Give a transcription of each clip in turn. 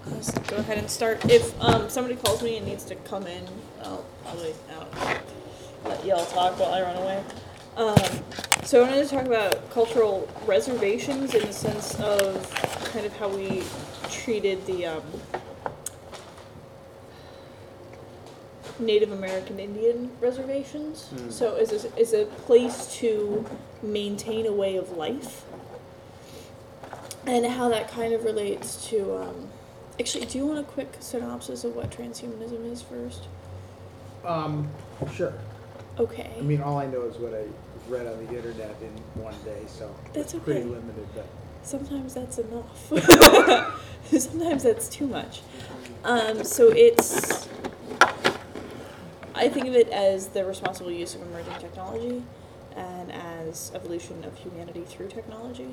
Let's go ahead and start. If somebody calls me and needs to come in, I'll probably let y'all talk while I run away. So I wanted to talk about cultural reservations in the sense of kind of how we treated the Native American Indian reservations. So is a place to maintain a way of life, and how that kind of relates to. Actually, do you want a quick synopsis of what transhumanism is first? Sure. Okay. I mean, all I know is what I read on the internet in one day, so That's it's pretty okay. limited. But Sometimes that's enough. Sometimes that's too much. So I think of it as the responsible use of emerging technology and as evolution of humanity through technology.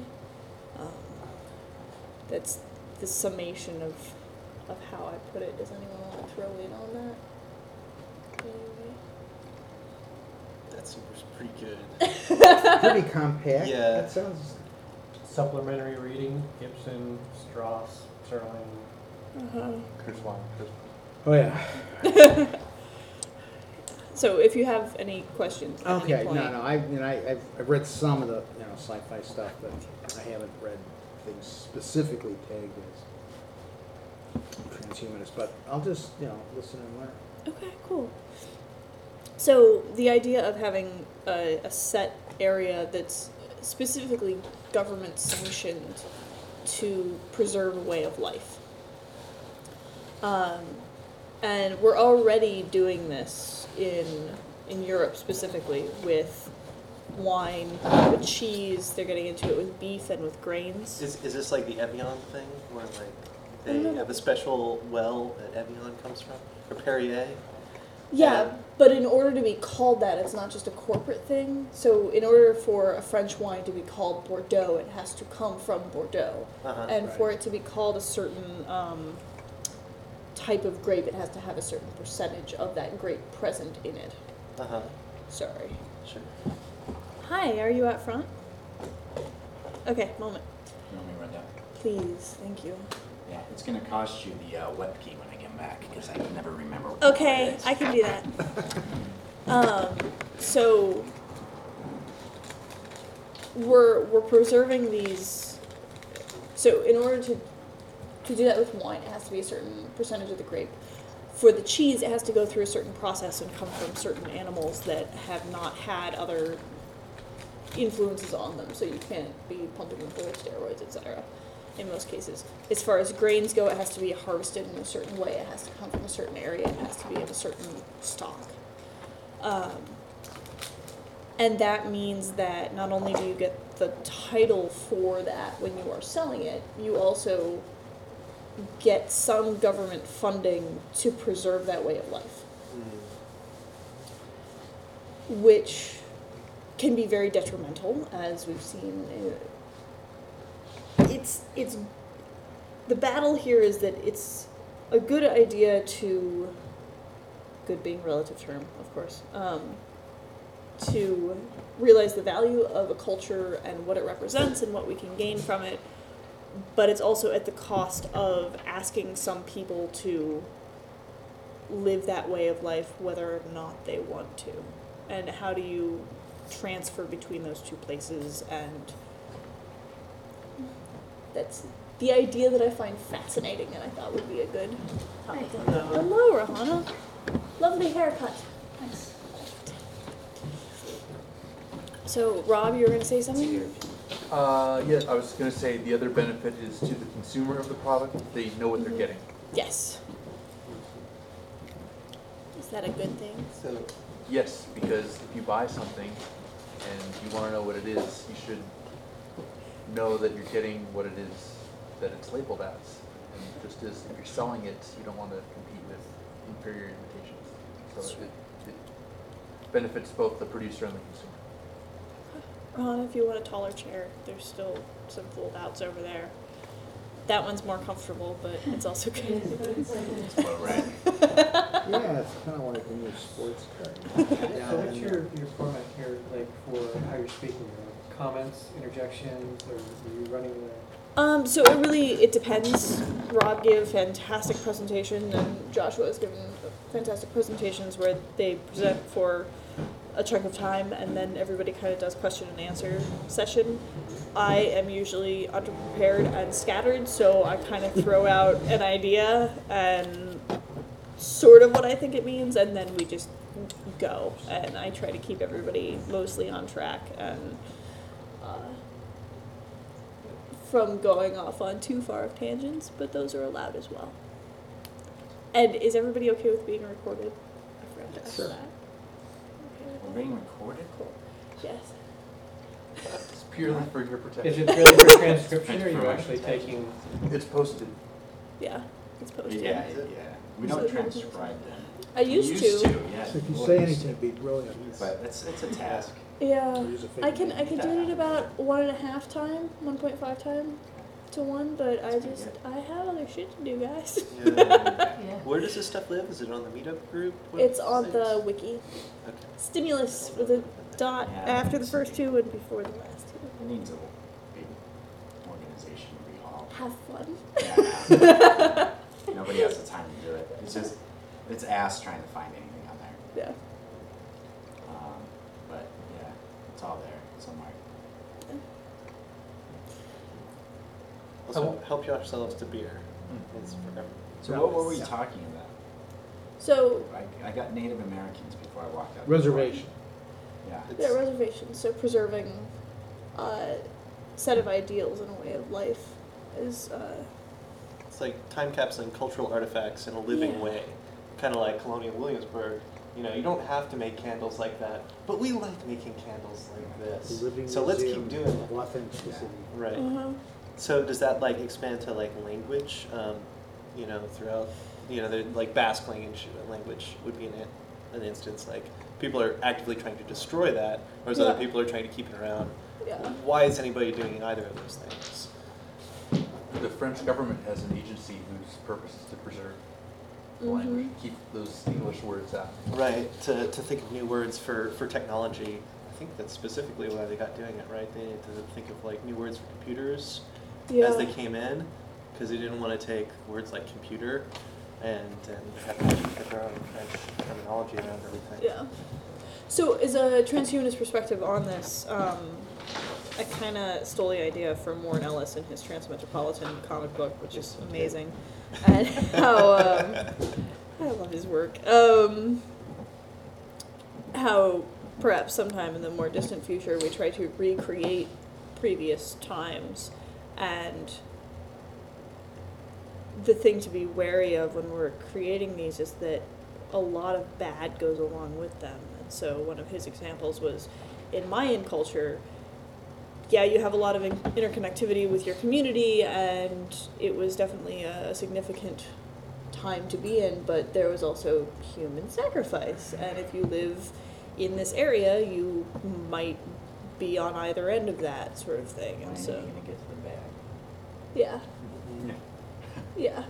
That's the summation of how I put it. Does anyone want to throw in on that? Anyway. That seems pretty good. pretty compact. Yeah. That sounds. Supplementary reading: Gibson, Strauss, Serling, Kurzweil. Oh yeah. So if you have any questions at Okay. any point. No. I've read some of the sci-fi stuff, but I haven't read things specifically tagged as transhumanist. But I'll just listen and learn. Okay, cool. So the idea of having a set area that's specifically government sanctioned to preserve a way of life. And we're already doing this in Europe specifically with wine, with cheese. They're getting into it with beef and with grains. Is this like the Evian thing, where like I don't they know. have a special well that Evian comes from, or Perrier? Yeah, And- but in order to be called that, it's not just a corporate thing. So in order for a French wine to be called Bordeaux, it has to come from Bordeaux. Uh-huh. And Right. for it to be called a certain type of grape, it has to have a certain percentage of that grape present in it. Uh-huh. Sorry. Sure. Hi, are you out front? Okay, moment. You want me to run down? Please, thank you. Yeah, it's gonna cost you the web key when I get back because I can never remember. What Okay, it is. I can do that. So we're preserving these. So in order to do that with wine, it has to be a certain percentage of the grape. For the cheese, it has to go through a certain process and come from certain animals that have not had other influences on them. So you can't be pumping them full of steroids, etc. In most cases. As far as grains go, it has to be harvested in a certain way. It has to come from a certain area. It has to be of a certain stock. And that means that not only do you get the title for that when you are selling it, you also get some government funding to preserve that way of life, which can be very detrimental, as we've seen. It's the battle here is that it's a good idea to, good being a relative term, of course, to realize the value of a culture and what it represents and what we can gain from it, but it's also at the cost of asking some people to live that way of life whether or not they want to. And how do you transfer between those two places? And that's the idea that I find fascinating and I thought would be a good topic. Hello, Rahana. Lovely haircut. Thanks. So, Rob, you were going to say something? Yeah, I was going to say the other benefit is to the consumer of the product. They know what they're getting. Yes. Is that a good thing? So, Yes, because if you buy something and you want to know what it is, you should know that you're getting what it is that it's labeled as. And just as if you're selling it, you don't want to compete with inferior imitations. So it benefits both the producer and the consumer. Ron, if you want a taller chair, there's still some fold-outs over there. That one's more comfortable, but it's also good. It's well read. Yeah, it's kind of like a new sports car. So what's your format here, like for how you're speaking? Comments, interjections, or are you running the? So it depends. Rob gave a fantastic presentation, and Joshua has given fantastic presentations where they present for a chunk of time, and then everybody kind of does question and answer session. I am usually underprepared and scattered, so I kind of throw out an idea and sort of what I think it means, and then we just go. And I try to keep everybody mostly on track and from going off on too far of tangents, but those are allowed as well. And is everybody okay with being recorded? I forgot to ask Sure. that. Okay with We're that? being recorded? Cool. Yes. It's purely for your Is protection. it really for transcription, or are you actually taking? It's posted. Yeah, it's posted. Yeah, yeah. We So don't you- transcribe them. I used to. Yeah. So if you Lord, say we anything, used it'd be brilliant. But it's a task. Yeah, Or use a fake I can name. do it at about 1.5 time, 1.5 time to 1, but I That's pretty just good. I have other shit to do, guys. Yeah. Where does this stuff live? Is it on the meetup group? It's on website? the wiki. Okay. Stimulus with a dot Yeah, after the it's first big. 2 and before the last 2. It needs a big organization rehaul. Have fun. Yeah. Nobody has the time to do it. It's ass trying to find anything on there. Yeah. But yeah, it's all there somewhere. Also, help yourselves to beer. It's forever. So Yeah. what were we Yeah. talking about? So I got Native Americans before I walked out. Reservation. Yeah. yeah, reservations. So preserving a set of ideals and a way of life is It's like time capsuling cultural artifacts in a living Yeah. way. Kind of like Colonial Williamsburg. You know, you don't have to make candles like that, but we like making candles like this. Living So let's museum keep doing of it. authenticity. Right. uh-huh. So does that like expand to like language? You know, throughout, you know, like Basque language would be an instance. Like people are actively trying to destroy that, whereas other Yeah. people are trying to keep it around. Yeah. Why is anybody doing either of those things? The French government has an agency whose purpose is to preserve the Mhm. language, keep those English words out. Right. To think of new words for technology. I think that's specifically why they got doing it. Right. They needed to think of like new words for computers Yeah. as they came in, because they didn't want to take words like computer and have to get their own French terminology around everything. Yeah. So, as a transhumanist perspective on this, I kind of stole the idea from Warren Ellis in his Transmetropolitan comic book, which is amazing, and how I love his work. How perhaps sometime in the more distant future we try to recreate previous times, and the thing to be wary of when we're creating these is that a lot of bad goes along with them. And so one of his examples was in Mayan culture, yeah, you have a lot of interconnectivity with your community, and it was definitely a significant time to be in, but there was also human sacrifice. And if you live in this area, you might be on either end of that sort of thing. When And are you so, gonna get to the bag? yeah, Yeah. yeah.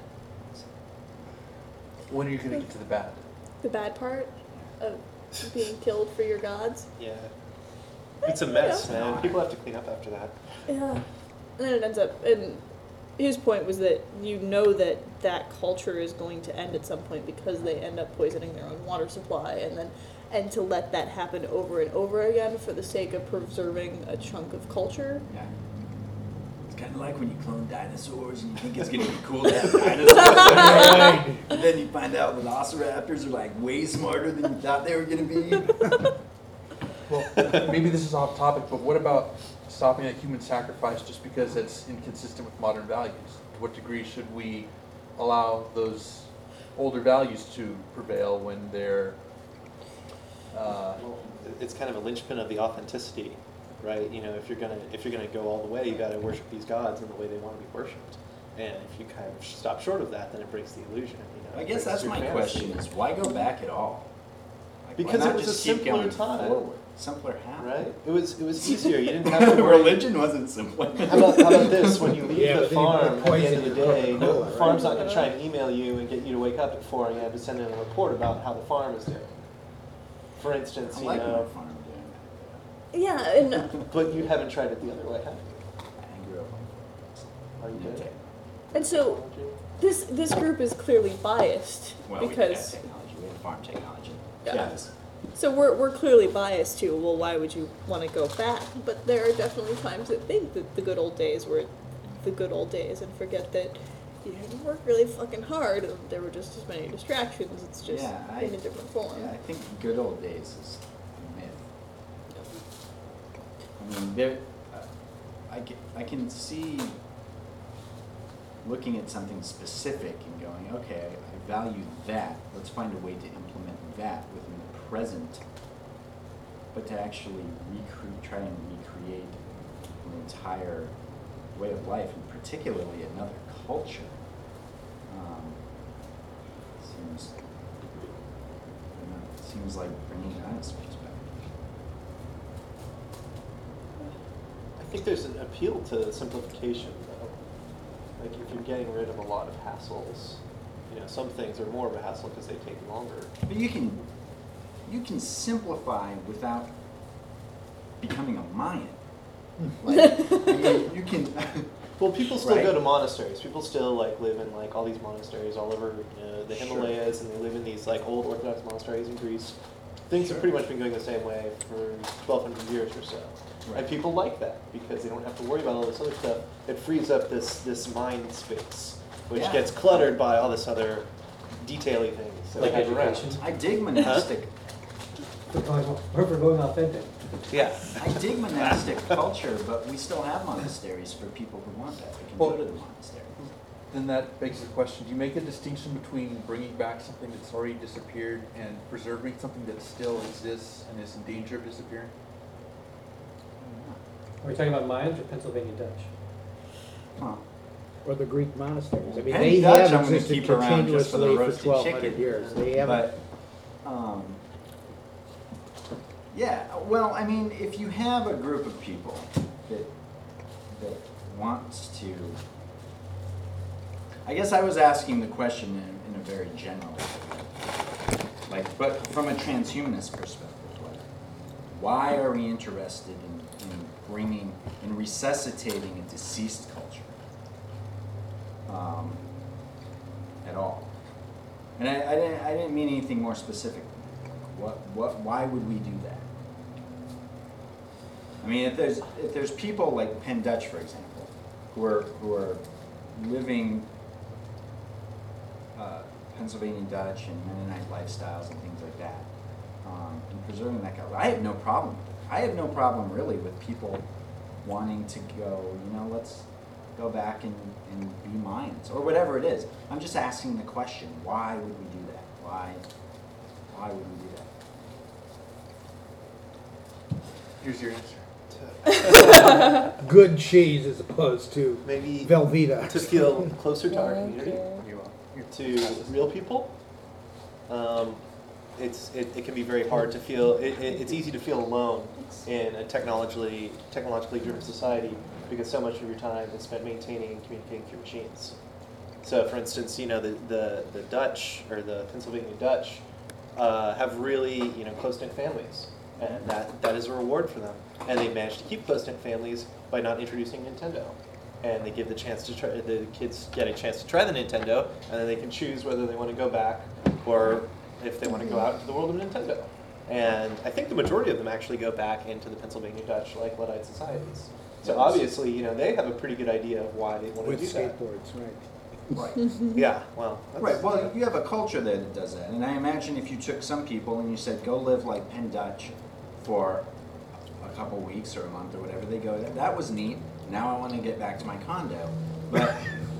When are you going to get to the bad? The bad part of being killed for your gods. Yeah. It's a mess, Yeah. man. People have to clean up after that. Yeah. And then it ends up, and his point was that you know that that culture is going to end at some point because they end up poisoning their own water supply, and to let that happen over and over again for the sake of preserving a chunk of culture. Yeah. It's kind of like when you clone dinosaurs and you think it's going to be cool to have dinosaurs. And then you find out velociraptors are like way smarter than you thought they were going to be. Well, maybe this is off topic, but what about stopping a human sacrifice just because it's inconsistent with modern values? To what degree should we allow those older values to prevail when they're Well, it's kind of a linchpin of the authenticity, right? You know, if you're gonna go all the way, you got to worship these gods in the way they want to be worshipped. And if you kind of stop short of that, then it breaks the illusion. You know, I it guess breaks that's your my fantasy. question is why go back at all? Like, why Because not it was just a keep simpler going time. forward? Simpler how? Right? It was easier. You didn't have to worry. Religion wasn't simpler. How about this? When you leave Yeah, the but then you put farm at the poison end of the in day, Coca-Cola, the right? farm's not going to try and email you and get you to wake up at 4 a.m. to send in a report about how the farm is doing. For instance, I you like my know, farm doing that. Yeah, and but you haven't tried it the other way, have you? I grew up on farms. Are you you know, good? tech- And so this group is clearly biased well, we did have because technology. We had farm technology. Yeah. Yes. so we're clearly biased too. Well, why would you want to go back? But there are definitely times that think that the good old days were the good old days and forget that you had to work really fucking hard and there were just as many distractions. It's just Yeah, in a different form. Yeah, I think good old days is a myth. I mean, there, I can see looking at something specific and going, okay, I value that. Let's find a way to implement that within the present. But to actually try and recreate an entire way of life, and particularly another culture, seems like bringing dinosaurs back. I think there's an appeal to simplification, though. Like if you're getting rid of a lot of hassles, you know, some things are more of a hassle because they take longer. But you can simplify without becoming a Mayan. Like, I mean, you can. Well, people still Right. go to monasteries. People still like live in like all these monasteries all over the Sure. Himalayas, and they live in these like old Orthodox monasteries in Greece. Things have pretty much been going the same way for 1,200 years or so. Right. And people like that because they don't have to worry about all this other stuff. It frees up this mind space, which Yeah. gets cluttered by all this other detailing things that Like we have around. education. I dig monastic. We're going authentic. Yeah. I dig monastic culture, but we still have monasteries for people who want that. They can Well- go to the monastery. Then that begs the question, do you make a distinction between bringing back something that's already disappeared and preserving something that still exists and is in danger of disappearing? Are we talking about Mayans or Pennsylvania Dutch? Huh. Or the Greek monasteries. I mean, Penny they Dutch, have I'm gonna existed keep around just for the continuously for roasted 1,200 chicken. years. They haven't. But, yeah, well, I mean, if you have a group of people that wants to, I guess I was asking the question in a very general way. Like, but from a transhumanist perspective, like, why are we interested in resuscitating a deceased culture at all? And I didn't mean anything more specific. Why would we do that? I mean, if there's people like Penn Dutch, for example, who are living Pennsylvania Dutch and Mennonite lifestyles and things like that, and preserving that culture, I have no problem with it. I have no problem really with people wanting to go, let's go back and be Mayans or whatever it is. I'm just asking the question, why would we do that? Why would we do that? Here's your answer. Good cheese as opposed to Maybe Velveeta. to feel closer to our community, You to real people. It can be very hard to feel. It's easy to feel alone in a technologically driven society because so much of your time is spent maintaining and communicating through machines. So, for instance, the Dutch or the Pennsylvania Dutch have really close-knit families, and that is a reward for them. And they manage to keep close-knit families by not introducing Nintendo. And they give the kids get a chance to try the Nintendo, and then they can choose whether they want to go back or if they want to go out into the world of Nintendo. And I think the majority of them actually go back into the Pennsylvania Dutch, like Luddite societies. So obviously, they have a pretty good idea of why they want to With do that. skateboards, right. Right. Yeah, well. Right. Well, you have a culture that does that, and I imagine if you took some people and you said, "Go live like Penn Dutch for a couple weeks or a month or whatever," they go, "That was neat. Now I want to get back to my condo." But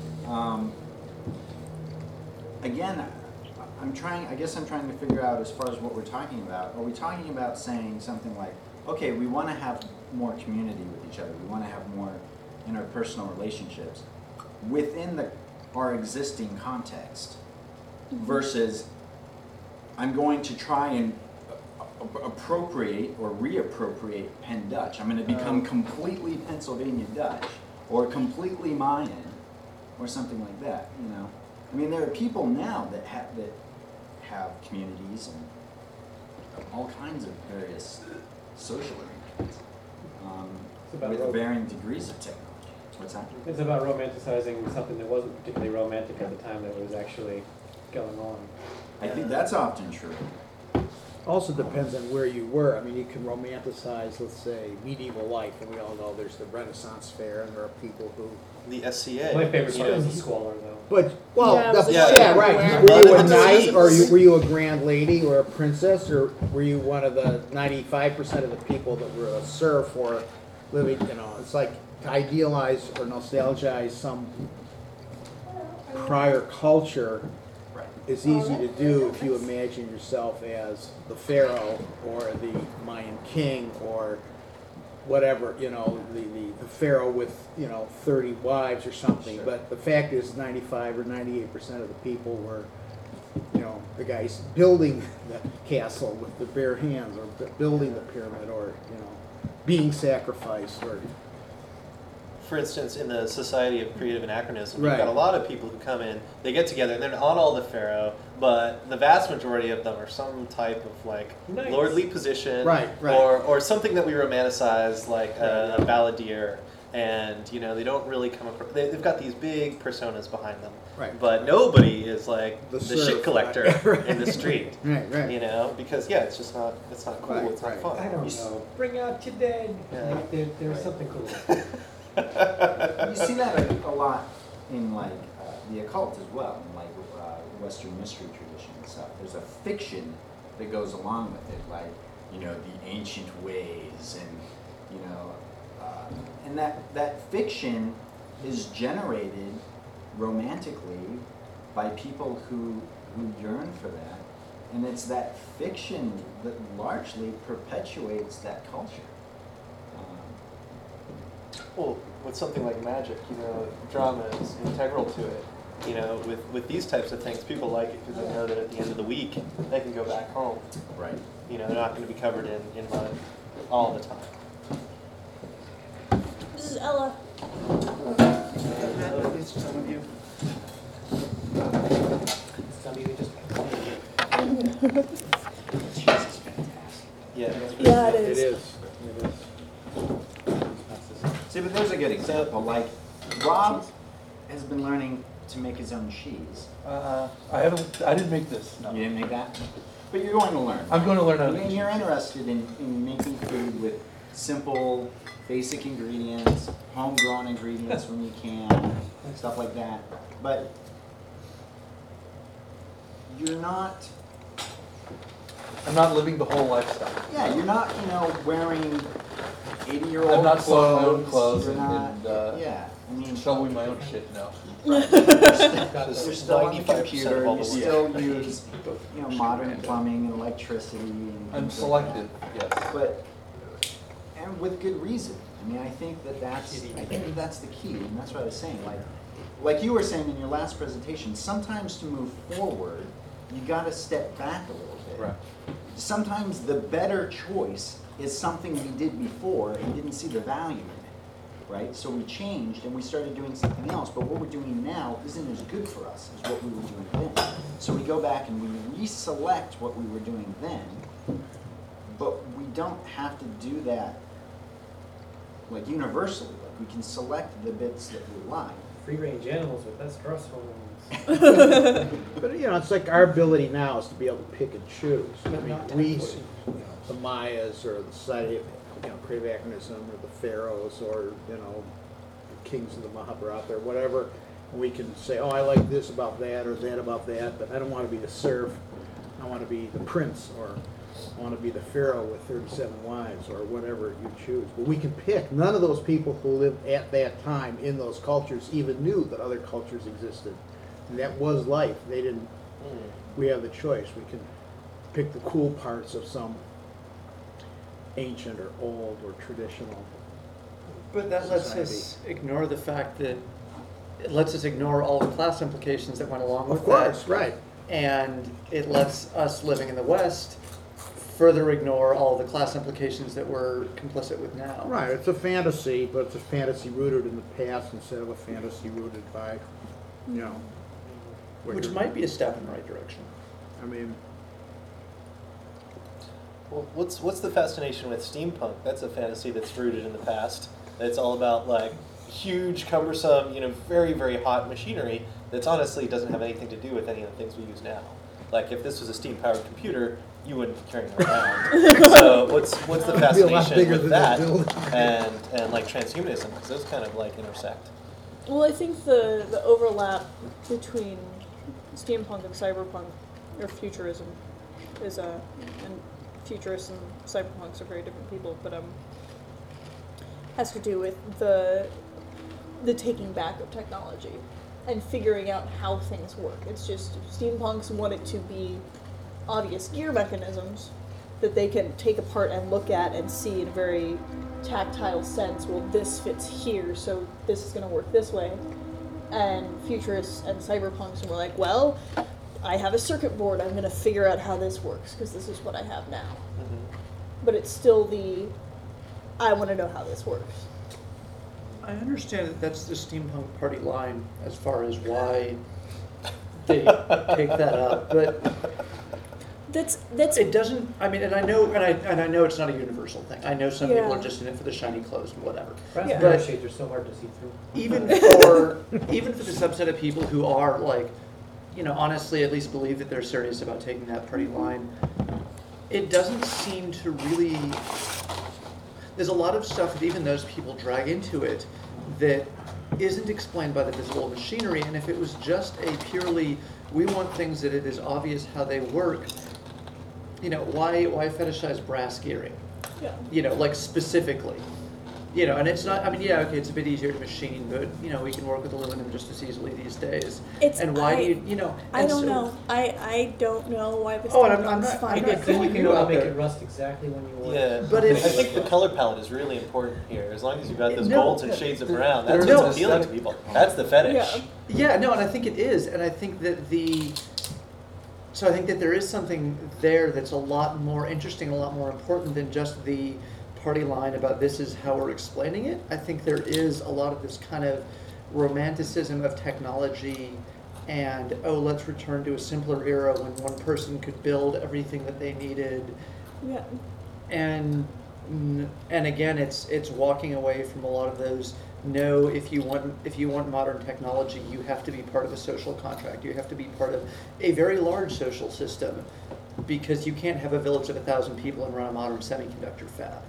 again, I guess I'm trying to figure out as far as what we're talking about. Are we talking about saying something like, "Okay, we want to have more community with each other. We want to have more interpersonal relationships within our existing context," versus I'm going to try and appropriate or reappropriate Penn Dutch. I'm going to become completely Pennsylvania Dutch or completely Mayan or something like that. I mean, there are people now that have communities and all kinds of various social arrangements about with road. varying degrees of technology. What's that? It's about romanticizing something that wasn't particularly romantic at the time that was actually going on. I think that's often true. Also depends on where you were. I mean, you can romanticize, let's say, medieval life, and we all know there's the Renaissance fair, and there are people who. The SCA. My favorite you part know, is the squalor, though. But well, Yeah, that's, yeah, yeah, yeah. right. Where- Were you a Blood and knight, disease. or were you a grand lady, or a princess, or were you one of the 95% of the people that were a serf or living? You know, it's like to idealize or nostalgize some prior culture. Right. It's easy to do if you imagine yourself as the pharaoh or the Mayan king or whatever, you know, the pharaoh with, you know, 30 wives or something. Sure. But the fact is 95 or 98% of the people were, you know, the guys building the castle with their bare hands, or building the pyramid, or, you know, being sacrificed, or For instance, in the Society of Creative Anachronism, Right. you've got a lot of people who come in, they get together, and they're not all the pharaoh, but the vast majority of them are some type of like Nice. lordly position, Right, right. or something that we romanticize, like a balladeer, and you know they don't really come across. They've got these big personas behind them, Right. but nobody is like The the serf, shit collector right. in the street, right, right. you know, because yeah, it's just not cool, Right, it's not right. fun. I don't know. Bring out your dead. Yeah. Like, there's something cool. You see that a lot in like the occult as well, in like Western mystery tradition and stuff. There's a fiction that goes along with it, like you know the ancient ways, and you know, and that fiction is generated romantically by people who yearn for that, and it's that fiction that largely perpetuates that culture. Well, with something like magic, you know, drama is integral to it. You know, with these types of things, people like it because they know that at the end of the week, they can go back home. Right. You know, they're not going to be covered in mud all the time. This is Ella. Some of you. Some of you just. Yeah. Yeah, it It is. is. It is. See, but there's a good example. Like, Rob has been learning to make his own cheese. I didn't make this, no. You didn't make that? But you're going to learn. I'm going to learn how to And make you're cheese. interested in making food with simple, basic ingredients, homegrown ingredients when you can, stuff like that. But you're not, I'm not living the whole lifestyle. yeah, you're not, you know, wearing 80-year-old I'm not sewing my own clothes. clothes You're not, and yeah, I mean, shoveling my own shit, no. you're still on the 95% computer, of all you the still work. use, you know, modern plumbing and electricity and I'm things like selective, that. yes. But, and with good reason. I mean, I think that's the key, and that's what I was saying. Like you were saying in your last presentation, sometimes to move forward, you got to step back a little bit. Right. Sometimes the better choice is something we did before and didn't see the value in it, right? So we changed and we started doing something else, but what we're doing now isn't as good for us as what we were doing then. So we go back and we reselect what we were doing then, but we don't have to do that like universally. Like we can select the bits that we like. Free range animals with less stress hormones. But you know, it's like our ability now is to be able to pick and choose. I But mean, not we, temporary. you know, the Mayas or the Society of, you know, Creative Anachronism, or the pharaohs, or you know, the kings of the Mahabharata, or whatever. We can say, oh, I like this about that or that about that, but I don't want to be the serf. I want to be the prince, or I want to be the pharaoh with 37 wives, or whatever you choose. But we can pick. None of those people who lived at that time in those cultures even knew that other cultures existed. And that was life. They didn't. We have the choice. We can pick the cool parts of some ancient or old or traditional. But that lets society. us ignore the fact that, it lets us ignore all the class implications that went along with Of course, that. right. And it lets us living in the West further ignore all the class implications that we're complicit with now. Right. It's a fantasy, but it's a fantasy rooted in the past instead of a fantasy rooted by, you know. what Which you're- might be a step in the right direction. I mean, Well, what's the fascination with steampunk? That's a fantasy that's rooted in the past. It's all about like huge, cumbersome, very, very hot machinery that's honestly doesn't have anything to do with any of the things we use now. Like if this was a steam-powered computer, you wouldn't be carrying it around. So what's the It'd be a lot fascination bigger with than that that building. and like transhumanism? Because those kind of like intersect. Well, I think the overlap between steampunk and cyberpunk, or futurism, is and futurists and cyberpunks are very different people, but has to do with the taking back of technology and figuring out how things work. It's just steampunks want it to be obvious gear mechanisms that they can take apart and look at and see in a very tactile sense. Well, this fits here, so this is going to work this way. And futurists and cyberpunks were like, well, I have a circuit board, I'm going to figure out how this works because this is what I have now. Mm-hmm. But it's still I want to know how this works. I understand that that's the steampunk party line as far as why they take that up, but That's it doesn't. I mean, and I know it's not a universal thing. I know some people Yeah. are just in it for the shiny clothes and whatever. Brass Yeah. mirror But- shades are so hard to see through. Even for the subset of people who are like, honestly at least believe that they're serious about taking that party line, it doesn't seem to really. There's a lot of stuff that even those people drag into it that isn't explained by the visible machinery. And if it was just a purely, we want things that it is obvious how they work, why fetishize brass gearing? yeah. Like specifically. And it's not, okay, it's a bit easier to machine, but, we can work with aluminum just as easily these days. And why do you, I and don't so- know. I don't know why the Oh, and I'm steampunk's not- fine. I'm Then not you calling can you out make there. it rust exactly when you want. Yeah, But if- I think the color palette is really important here. As long as you've got those No, golds and shades of brown, that's no. what's appealing to people. That's the fetish. Yeah. Yeah, no, and I think it is, and I think that I think that there is something there that's a lot more interesting, a lot more important than just the party line about this is how we're explaining it. I think there is a lot of this kind of romanticism of technology and, let's return to a simpler era when one person could build everything that they needed. Yeah. And again, it's walking away from a lot of those. No, if you want modern technology, you have to be part of a social contract. You have to be part of a very large social system, because you can't have a village of 1,000 people and run a modern semiconductor fab.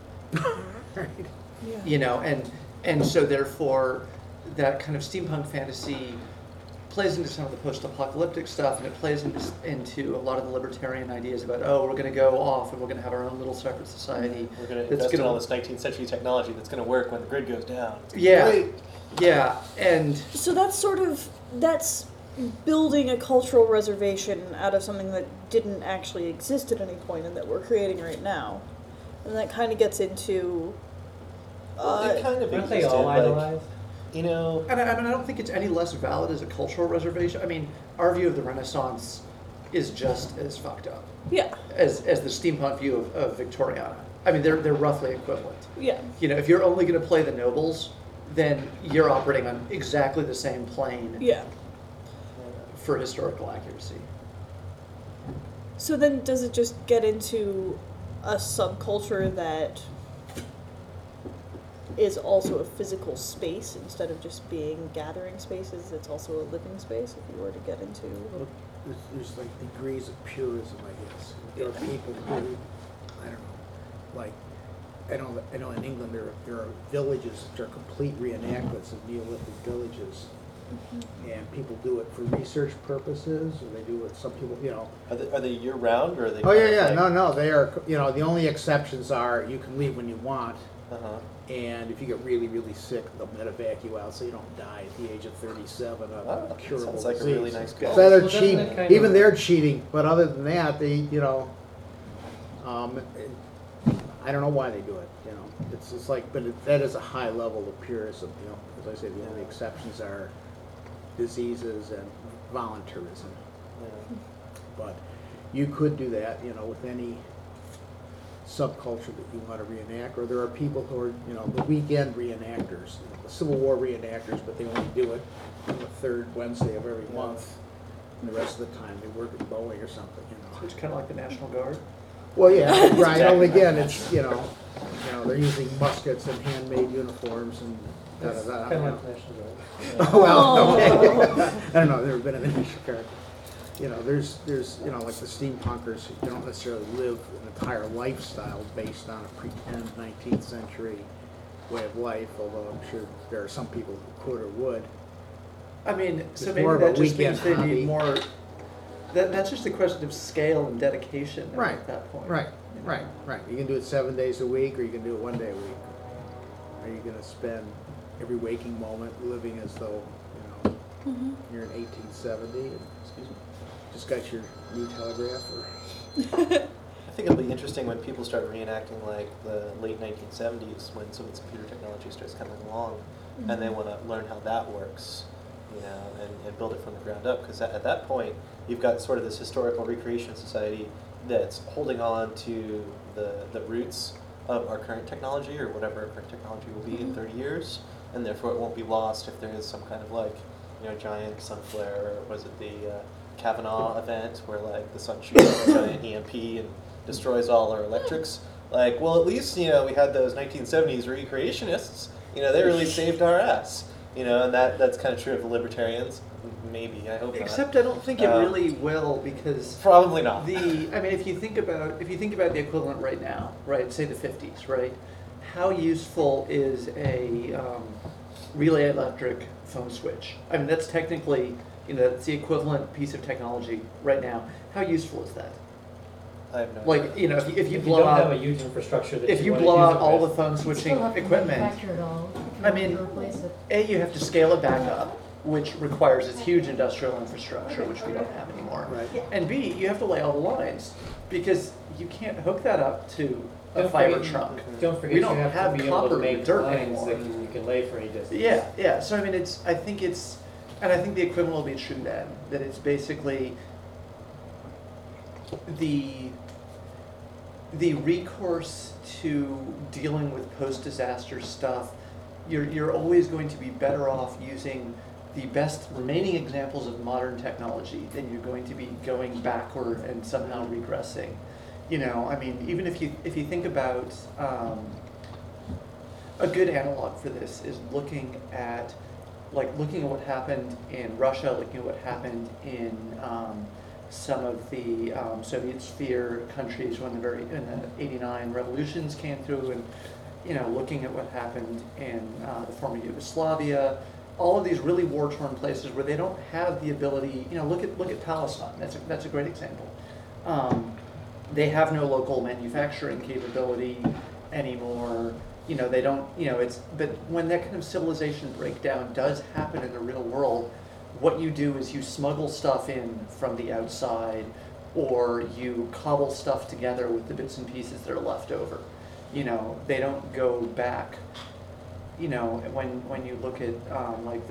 Yeah. And so therefore, that kind of steampunk fantasy plays into some of the post-apocalyptic stuff, and it plays into a lot of the libertarian ideas about, we're going to go off and we're going to have our own little separate society. We're going to that's invest in gonna- all this 19th century technology that's going to work when the grid goes down. Yeah, Right. yeah, and So that's building a cultural reservation out of something that didn't actually exist at any point and that we're creating right now. And that kind of gets into It kind of Aren't they existed, all like, idolized? you know, And I don't think it's any less valid as a cultural reservation. I mean, our view of the Renaissance is just as fucked up yeah. as the steampunk view of Victoriana. I mean, they're roughly equivalent. Yeah. If you're only going to play the nobles, then you're operating on exactly the same plane Yeah. for historical accuracy. So then does it just get into a subculture that is also a physical space instead of just being gathering spaces? It's also a living space if you were to get into... Well, there's like degrees of purism, I guess. There are people who, I don't know, like, I know in England there are villages that are complete reenactments of Neolithic villages. And people do it for research purposes, or they do it, some people, are they year round or are they? Oh, kind yeah, of yeah, like- no, they are, the only exceptions are you can leave when you want, Uh-huh. and if you get really, really sick, they'll medevac you out so you don't die at the age of 37 of Oh, a curable sounds like a disease. really nice goal. So they're Well, doesn't cheating, that kind even of- they're cheating, but other than that, they, I don't know why they do it, It's just like, but that is a high level of purism, As I say, the only exceptions are diseases and voluntarism. Yeah. But you could do that, with any subculture that you want to reenact, or there are people who are, the weekend reenactors, the Civil War reenactors, but they only do it on the third Wednesday of every month, and the rest of the time they work at Boeing or something, It's kind of like the National Guard. Well, yeah, right, only again, it's, know, they're using muskets and handmade uniforms and That's da-da-da. kind of like National Guard. Well, okay. I don't know, I've never been in the military. You know, there's, you know, like the steampunkers who don't necessarily live an entire lifestyle based on a pretend 19th century way of life, although I'm sure there are some people who could or would. I mean, so It's maybe more of a that just weekend means they hobby. need more, that's just a question of scale and dedication Right, at that point. Right, you know? right. You can do it 7 days a week, or you can do it 1 day a week. Are you gonna spend every waking moment living as though, you know, Mhm. you're in 1870 and Excuse me. just got your new telegraph or? I think it'll be interesting when people start reenacting like the late 1970s when some of this computer technology starts coming along, and they want to learn how that works, you know, and build it from the ground up. Because at that point, you've got sort of this historical recreation society that's holding on to the roots of our current technology, or whatever our current technology will be in 30 years, and therefore it won't be lost if there is some kind of like, you know, giant sun flare, or was it the Kavanaugh event where like the sun shoots a giant EMP and destroys all our electrics. Like, well, at least, you know, we had those 1970s recreationists, you know, they really saved our ass, you know, and that's kind of true of the libertarians. Maybe, I hope not. Except I don't think it really will, because Probably not. I mean, if you think about the equivalent right now, right, say the 50s, right, how useful is a relay electric phone switch? I mean, that's technically, you know, that's the equivalent piece of technology right now. How useful is that? I have no Like, idea. you know, if you If blow you don't have a out, huge infrastructure that if you wanna blow use out it all the with, phone You switching still have to equipment, manufacture it all. I You mean, have to replace it. A, you have to scale it back up, which requires this huge industrial infrastructure, which we don't have anymore. Right. And B, you have to lay all the lines, because you can't hook that up to a Don't fiber forget- trunk. don't forget We you don't have have to be able copper to in make dirt lines anymore. that you can lay for any distance. Yeah. So I mean, I think the equivalent will be true then, that it's basically the recourse to dealing with post-disaster stuff. You're always going to be better off using the best remaining examples of modern technology than you're going to be going backward and somehow regressing. You know, I mean, even if you think about a good analog for this is looking at what happened in Russia, looking at what happened in some of the Soviet sphere countries when the 89 revolutions came through, and you know, looking at what happened in the former Yugoslavia, all of these really war-torn places where they don't have the ability. You know, look at Palestine. That's a great example. They have no local manufacturing capability anymore. You know, they don't. You know, but when that kind of civilization breakdown does happen in the real world, what you do is you smuggle stuff in from the outside, or you cobble stuff together with the bits and pieces that are left over. You know, they don't go back. You know, when you look at like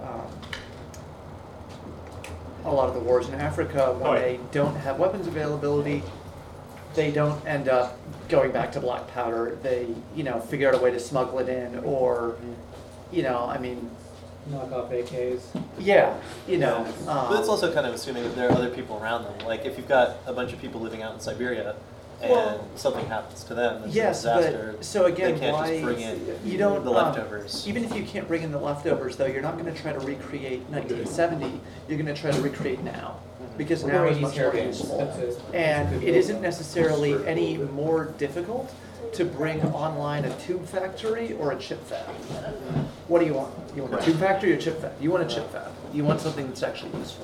a lot of the wars in Africa, when they don't have weapons availability, they don't end up going back to black powder. They, you know, figure out a way to smuggle it in, or, you know, I mean, Knock off AKs. yeah, you know. But it's also kind of assuming that there are other people around them. Like if you've got a bunch of people living out in Siberia and Well, something happens to them, it's yes, a disaster. but so again, they can't why just bring in you don't the leftovers. Even if you can't bring in the leftovers, though, you're not going to try to recreate 1970. You're going to try to recreate now, because now is much more useful, and it isn't necessarily any more difficult to bring online a tube factory or a chip fab. What do you want? You want a tube factory or a chip fab? You want a chip fab. You want something that's actually useful.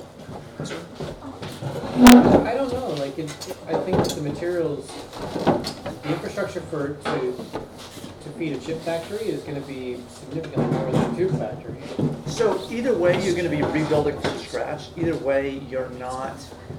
I don't know. Like, I think that the materials, the infrastructure to feed a chip factory is going to be significantly more than a tube factory. So either way, you're going to be rebuilding from scratch. Either way, you're not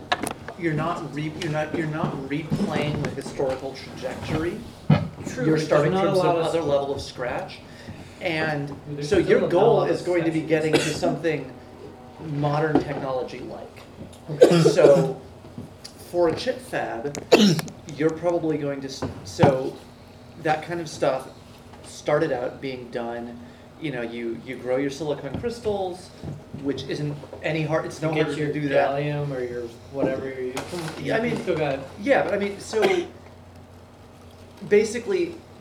replaying the historical trajectory. True, You're but starting there's not from a lot some of- other level of scratch, and There's so still your not a goal lot of is going to be specifics. getting to something modern technology like. So for a chip fab, you're probably going to so that kind of stuff started out being done. You know, you grow your silicon crystals, which isn't any hard. It's no harder Get your to do that. gallium or your whatever you're using. Yeah, I mean- you still got. Yeah, but I mean, so basically,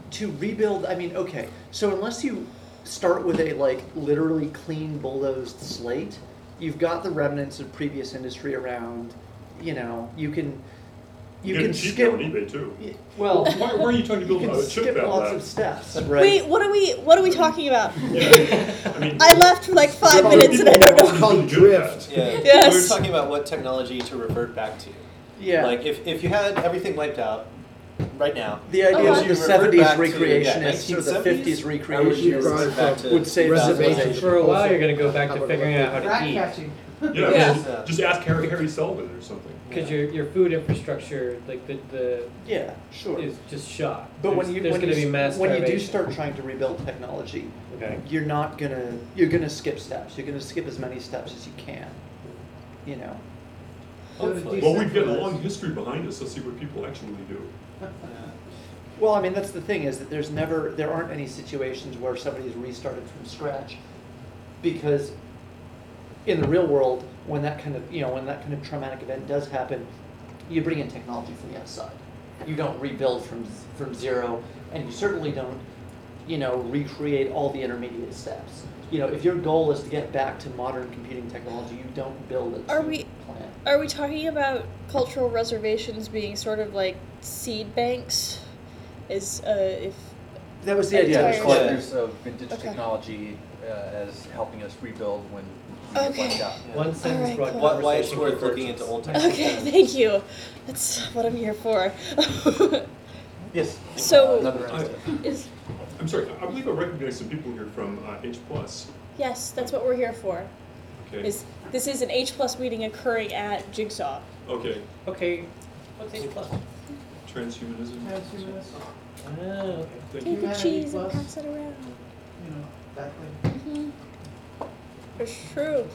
to rebuild, I mean, okay, so unless you start with a like literally clean bulldozed slate, you've got the remnants of previous industry around. You know, you can cheap skip. on eBay too. Well, Why are you trying to you build can a chip skip fab lots lab? of steps, right? Wait, what are we talking about? Yeah, I mean, I left for like 5 Well, minutes and I don't know. Called really good at drift. that. Yeah. Yes. We were talking about what technology to revert back to. Yeah. Like if you had everything wiped out right now. The idea Okay. of the You revert 70s back to, recreationists or the 1970s? 50s How would you recreationists revert back to would say reservation. civilization. For a while, you're gonna go back to figuring out how to eat. Yeah, Yeah. just ask Harry Sullivan or something. Because your food infrastructure, like the Yeah, sure. is just shot. But there's, when you there's when gonna you, be mass when you do starvation. start trying to rebuild technology, Okay. you're gonna skip steps. You're gonna skip as many steps as you can. You know. Hopefully. Well, we've got a long history behind us. Let's see what people actually do. Well, I mean that's the thing is that there aren't any situations where somebody's restarted from scratch, because in the real world, when that kind of traumatic event does happen, you bring in technology from the outside. You don't rebuild from zero, and you certainly don't, recreate all the intermediate steps. If your goal is to get back to modern computing technology, you don't build a Are team we- plan. Are we talking about cultural reservations being sort of like seed banks? If That was the idea. Yeah, Entire- there's collectors of vintage Okay. technology as helping us rebuild when we get Okay. wiped out. One sentence Alright, brought cool. Why it's conversation worth looking convergence. into old technology. Okay, thank you. That's what I'm here for. Yes. So- Another I- Is I'm sorry, I believe I recognize some people here from H+. yes, that's what we're here for. Okay. This is an H+ meeting occurring at Jigsaw. Okay. Okay. What's H plus? Transhumanism. Oh, okay. Thank Take you. the cheese and pass it around. Mhm. It's true.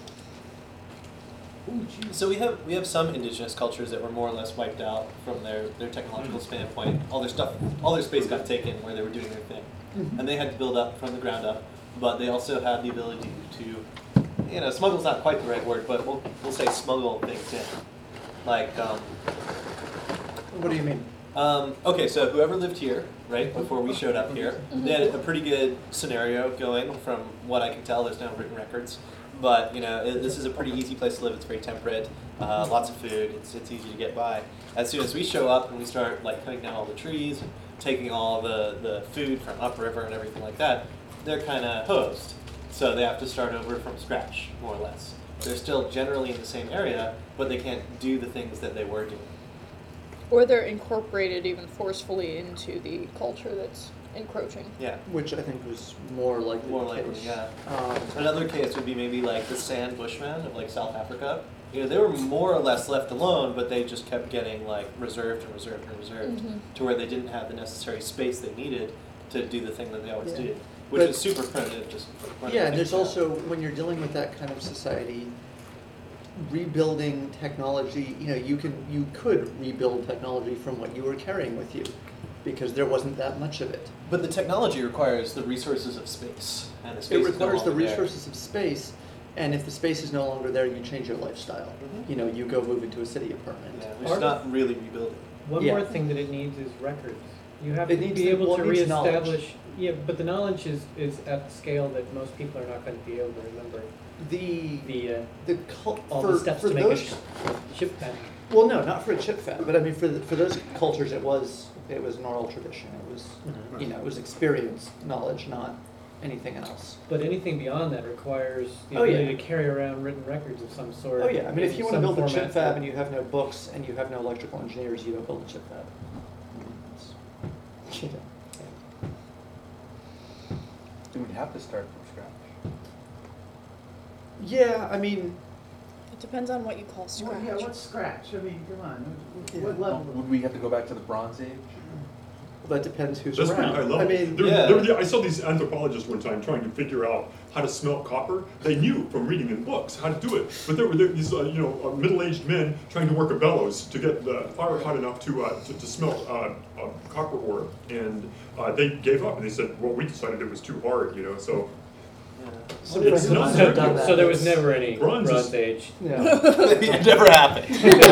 So we have some indigenous cultures that were more or less wiped out from their technological standpoint. All their space got taken where they were doing their thing, and they had to build up from the ground up. But they also had the ability to, smuggle's not quite the right word, but we'll say smuggle things in. Like, What do you mean? okay, so whoever lived here, right, before we showed up here, they had a pretty good scenario going from what I can tell. There's no written records. But, this is a pretty easy place to live. It's very temperate, lots of food. It's easy to get by. As soon as we show up and we start, cutting down all the trees, and taking all the food from upriver and everything like that, they're kind of hosed. So they have to start over from scratch, more or less. They're still generally in the same area, but they can't do the things that they were doing. Or they're incorporated even forcefully into the culture that's encroaching. Yeah. Which I think was more likely More the likely, case. yeah. Um, Another case would be maybe like the San Bushmen of South Africa. They were more or less left alone, but they just kept getting reserved and reserved and reserved to where they didn't have the necessary space they needed to do the thing that they always Yeah. did, which But- is super primitive. Just running Yeah, and things there's down. also, when you're dealing with that kind of society, rebuilding technology, you could rebuild technology from what you were carrying with you, because there wasn't that much of it. But the technology requires the resources of space, and the space It is no requires the longer there. resources of space, and if the space is no longer there, you change your lifestyle. You go move into a city apartment. Yeah, which Part is not really rebuilding. One Yeah. more thing that it needs is records. You have It to needs be the- able well, to it needs knowledge. reestablish. Yeah, but the knowledge is at the scale that most people are not going to be able to remember. The All for the steps for to make a those chip pattern. well, no, not for a chip fab, but I mean for those cultures, it was an oral tradition. It was it was experience, knowledge, not anything else. But anything beyond that requires the Oh, yeah. ability to carry around written records of some sort. Oh yeah, I mean if you want to some build a chip format fab that- and you have no books and you have no electrical engineers, you don't build a chip fab. It's- Do we have to start from scratch? Yeah, I mean, It depends on what you call scratch. Well, yeah, what's scratch? I mean, come on, Yeah. what level? Would we have to go back to the Bronze Age? that depends who's That's pretty around. high level. I mean, Yeah. I saw these anthropologists one time trying to figure out how to smelt copper. They knew from reading in books how to do it, but there were these middle-aged men trying to work a bellows to get the fire hot enough to smelt copper ore, and they gave up and they said, well, we decided it was too hard, so Some It's friends of not mine have done that. So there was never any Bronze is- Bronze Age. Yeah. It never happened.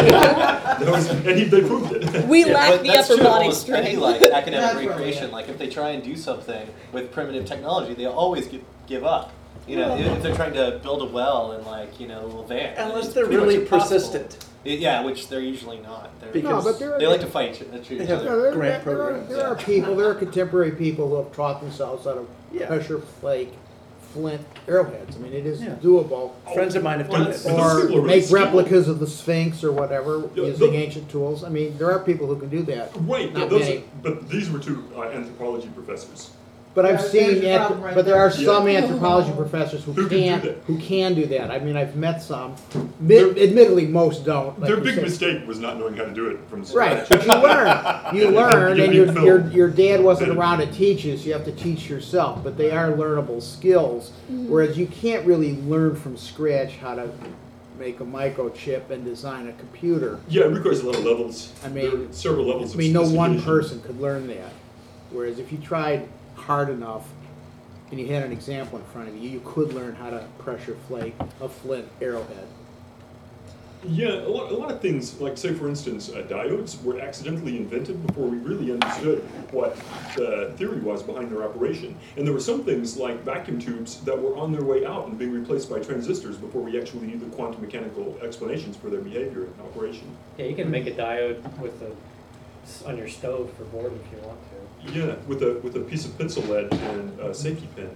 They proved it. We Yeah, lack but the that's upper true of body almost any, strength. like academic That's right, recreation. yeah. Like if they try and do something with primitive technology, they always give up. You know, if they're trying to build a well in like, you know, Levant. Unless it's they're pretty much really impossible. persistent. Yeah, which they're usually not. They're, No, but there they like to fight each They have other. grant programs. There are people, there are contemporary people who have taught themselves out of Yeah. pressure flake, flint arrowheads. I mean, it is Yeah. doable. Friends of mine have Well, done that's- it. But those Or people are really make skilled. replicas of the Sphinx or whatever Yeah, using the- ancient tools. I mean, there are people who can do that. Right, Not but, many. but these were two anthropology professors. But Yeah, I've there's seen, your problem right but there are there. some Yeah. anthropology professors Who can do that. I mean, I've met some. They're- Admittedly, most don't. like Their you big said. mistake was not knowing how to do it from Right, scratch. but you learn. You And learn, you and get big your dad wasn't film. around to teach you, so you have to teach yourself. But they are learnable skills. Whereas you can't really learn from scratch how to make a microchip and design a computer. Yeah, it requires a lot of levels. I There mean, are several levels I of mean, no one sophistication. person could learn that. Whereas if you tried hard enough and you had an example in front of you, you could learn how to pressure flake a flint arrowhead. Yeah, a lot of things, like say for instance, diodes were accidentally invented before we really understood what the theory was behind their operation. And there were some things like vacuum tubes that were on their way out and being replaced by transistors before we actually knew the quantum mechanical explanations for their behavior and operation. Yeah, you can make a diode with on your stove for boredom if you want to. Yeah, with a piece of pencil lead and a safety pin.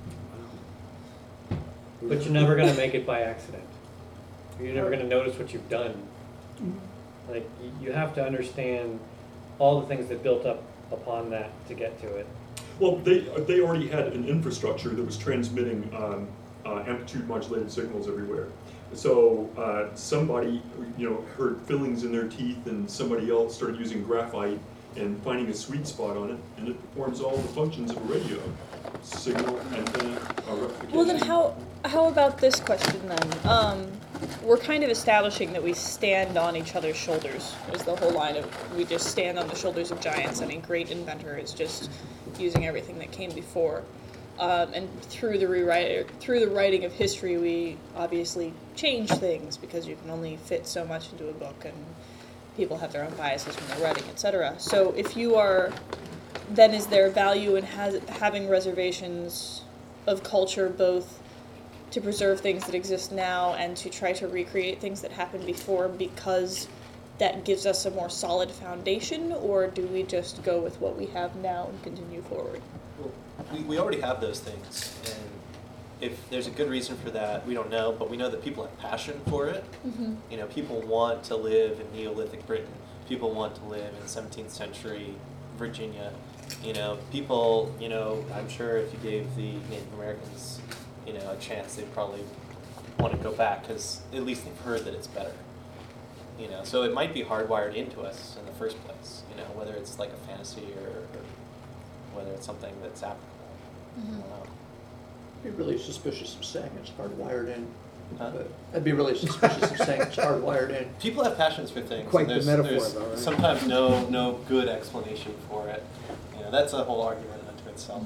But you're never gonna make it by accident. You're never gonna notice what you've done. Like you have to understand all the things that built up upon that to get to it. Well, they already had an infrastructure that was transmitting amplitude modulated signals everywhere. So somebody, heard fillings in their teeth, and somebody else started using graphite and finding a sweet spot on it, and it performs all the functions of a radio: signal, antenna, replication. Well, then how about this question then? We're kind of establishing that we stand on each other's shoulders. Is the whole line of we just stand on the shoulders of giants, and a great inventor is just using everything that came before. And through the writing of history, we obviously change things because you can only fit so much into a book, and people have their own biases when they're writing, etc. So if you are, then is there value in having reservations of culture, both to preserve things that exist now and to try to recreate things that happened before, because that gives us a more solid foundation, or do we just go with what we have now and continue forward? Well, we already have those things, and if there's a good reason for that, we don't know, but we know that people have passion for it. Mm-hmm. People want to live in Neolithic Britain. People want to live in 17th century Virginia. People, I'm sure if you gave the Native Americans, a chance, they'd probably want to go back because at least they've heard that it's better. So it might be hardwired into us in the first place, whether it's like a fantasy or whether it's something that's applicable. I don't know. I'd be really suspicious of saying it's hardwired in. Huh? But I'd be really suspicious of saying it's hardwired in. People have passions for things. Quite and the there's metaphor, though, right? sometimes no good explanation for it. That's a whole argument unto itself.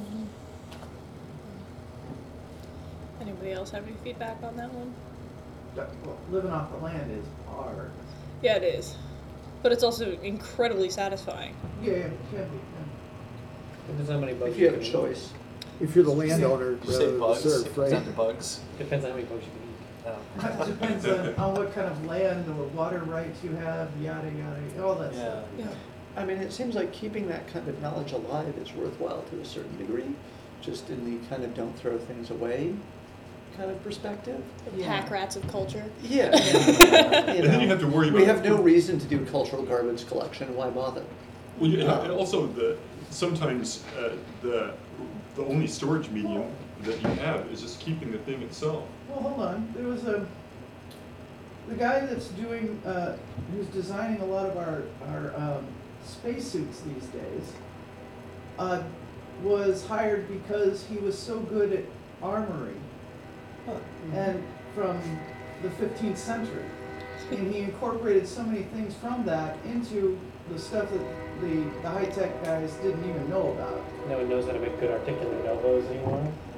Anybody else have any feedback on that one? Well, living off the land is hard. Yeah, it is. But it's also incredibly satisfying. Yeah, it can be. Depends how many bugs If you have a can eat. choice. If you're the landowner, You say rather than the bugs, serf, is right? that the bugs? Depends how many bugs you can eat. It depends on what kind of land or water rights you have, yada, yada, all that stuff. Yeah. I mean, it seems like keeping that kind of knowledge alive is worthwhile to a certain degree, just in the kind of don't throw things away kind of perspective. The pack rats of culture. Yeah. And then you have to worry about. We have no reason to do cultural garbage collection. Why bother? Well, and also sometimes the only storage medium that you have is just keeping the thing itself. Well, hold on. There was the guy that's doing, who's designing a lot of our spacesuits these days, was hired because he was so good at armory, and from the 15th century, and he incorporated so many things from that into the stuff that the high-tech guys didn't even know about. No one knows how to make good articulate elbows anymore.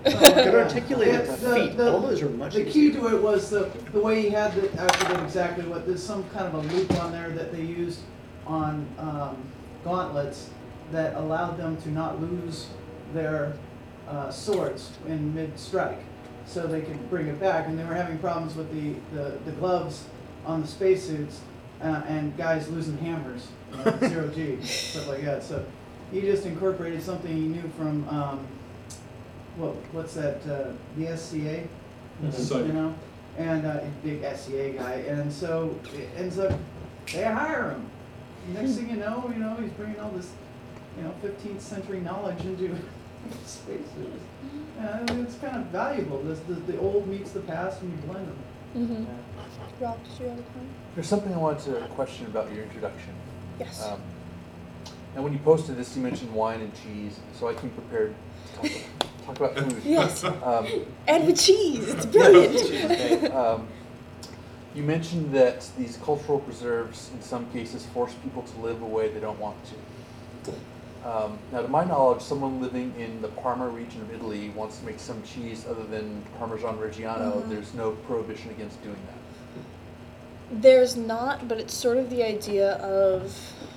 Good articulated The- feet. the- All those are much The key easier. to it was the way he had I forget exactly what, there's some kind of a loop on there that they used on gauntlets that allowed them to not lose their swords in mid-strike. So they could bring it back, and they were having problems with the gloves on the spacesuits and guys losing hammers, zero G, stuff like that. So he just incorporated something he knew from, what's that, the SCA? So- You know, and big SCA guy, and so it ends up they hire him. Next thing you know, he's bringing all this, 15th century knowledge into spacesuits. It's kind of valuable. The old meets the past, and you blend them. Mm-hmm. Rob, did you have a comment? There's something I wanted to question about your introduction. Yes. And when you posted this, you mentioned wine and cheese, so I came prepared to talk about food. Yes. Um, And with cheese, it's brilliant. You mentioned that these cultural preserves, in some cases, force people to live a way they don't want to. Now, to my knowledge, someone living in the Parma region of Italy wants to make some cheese other than Parmesan Reggiano. There's no prohibition against doing that. There's not, but it's sort of the idea of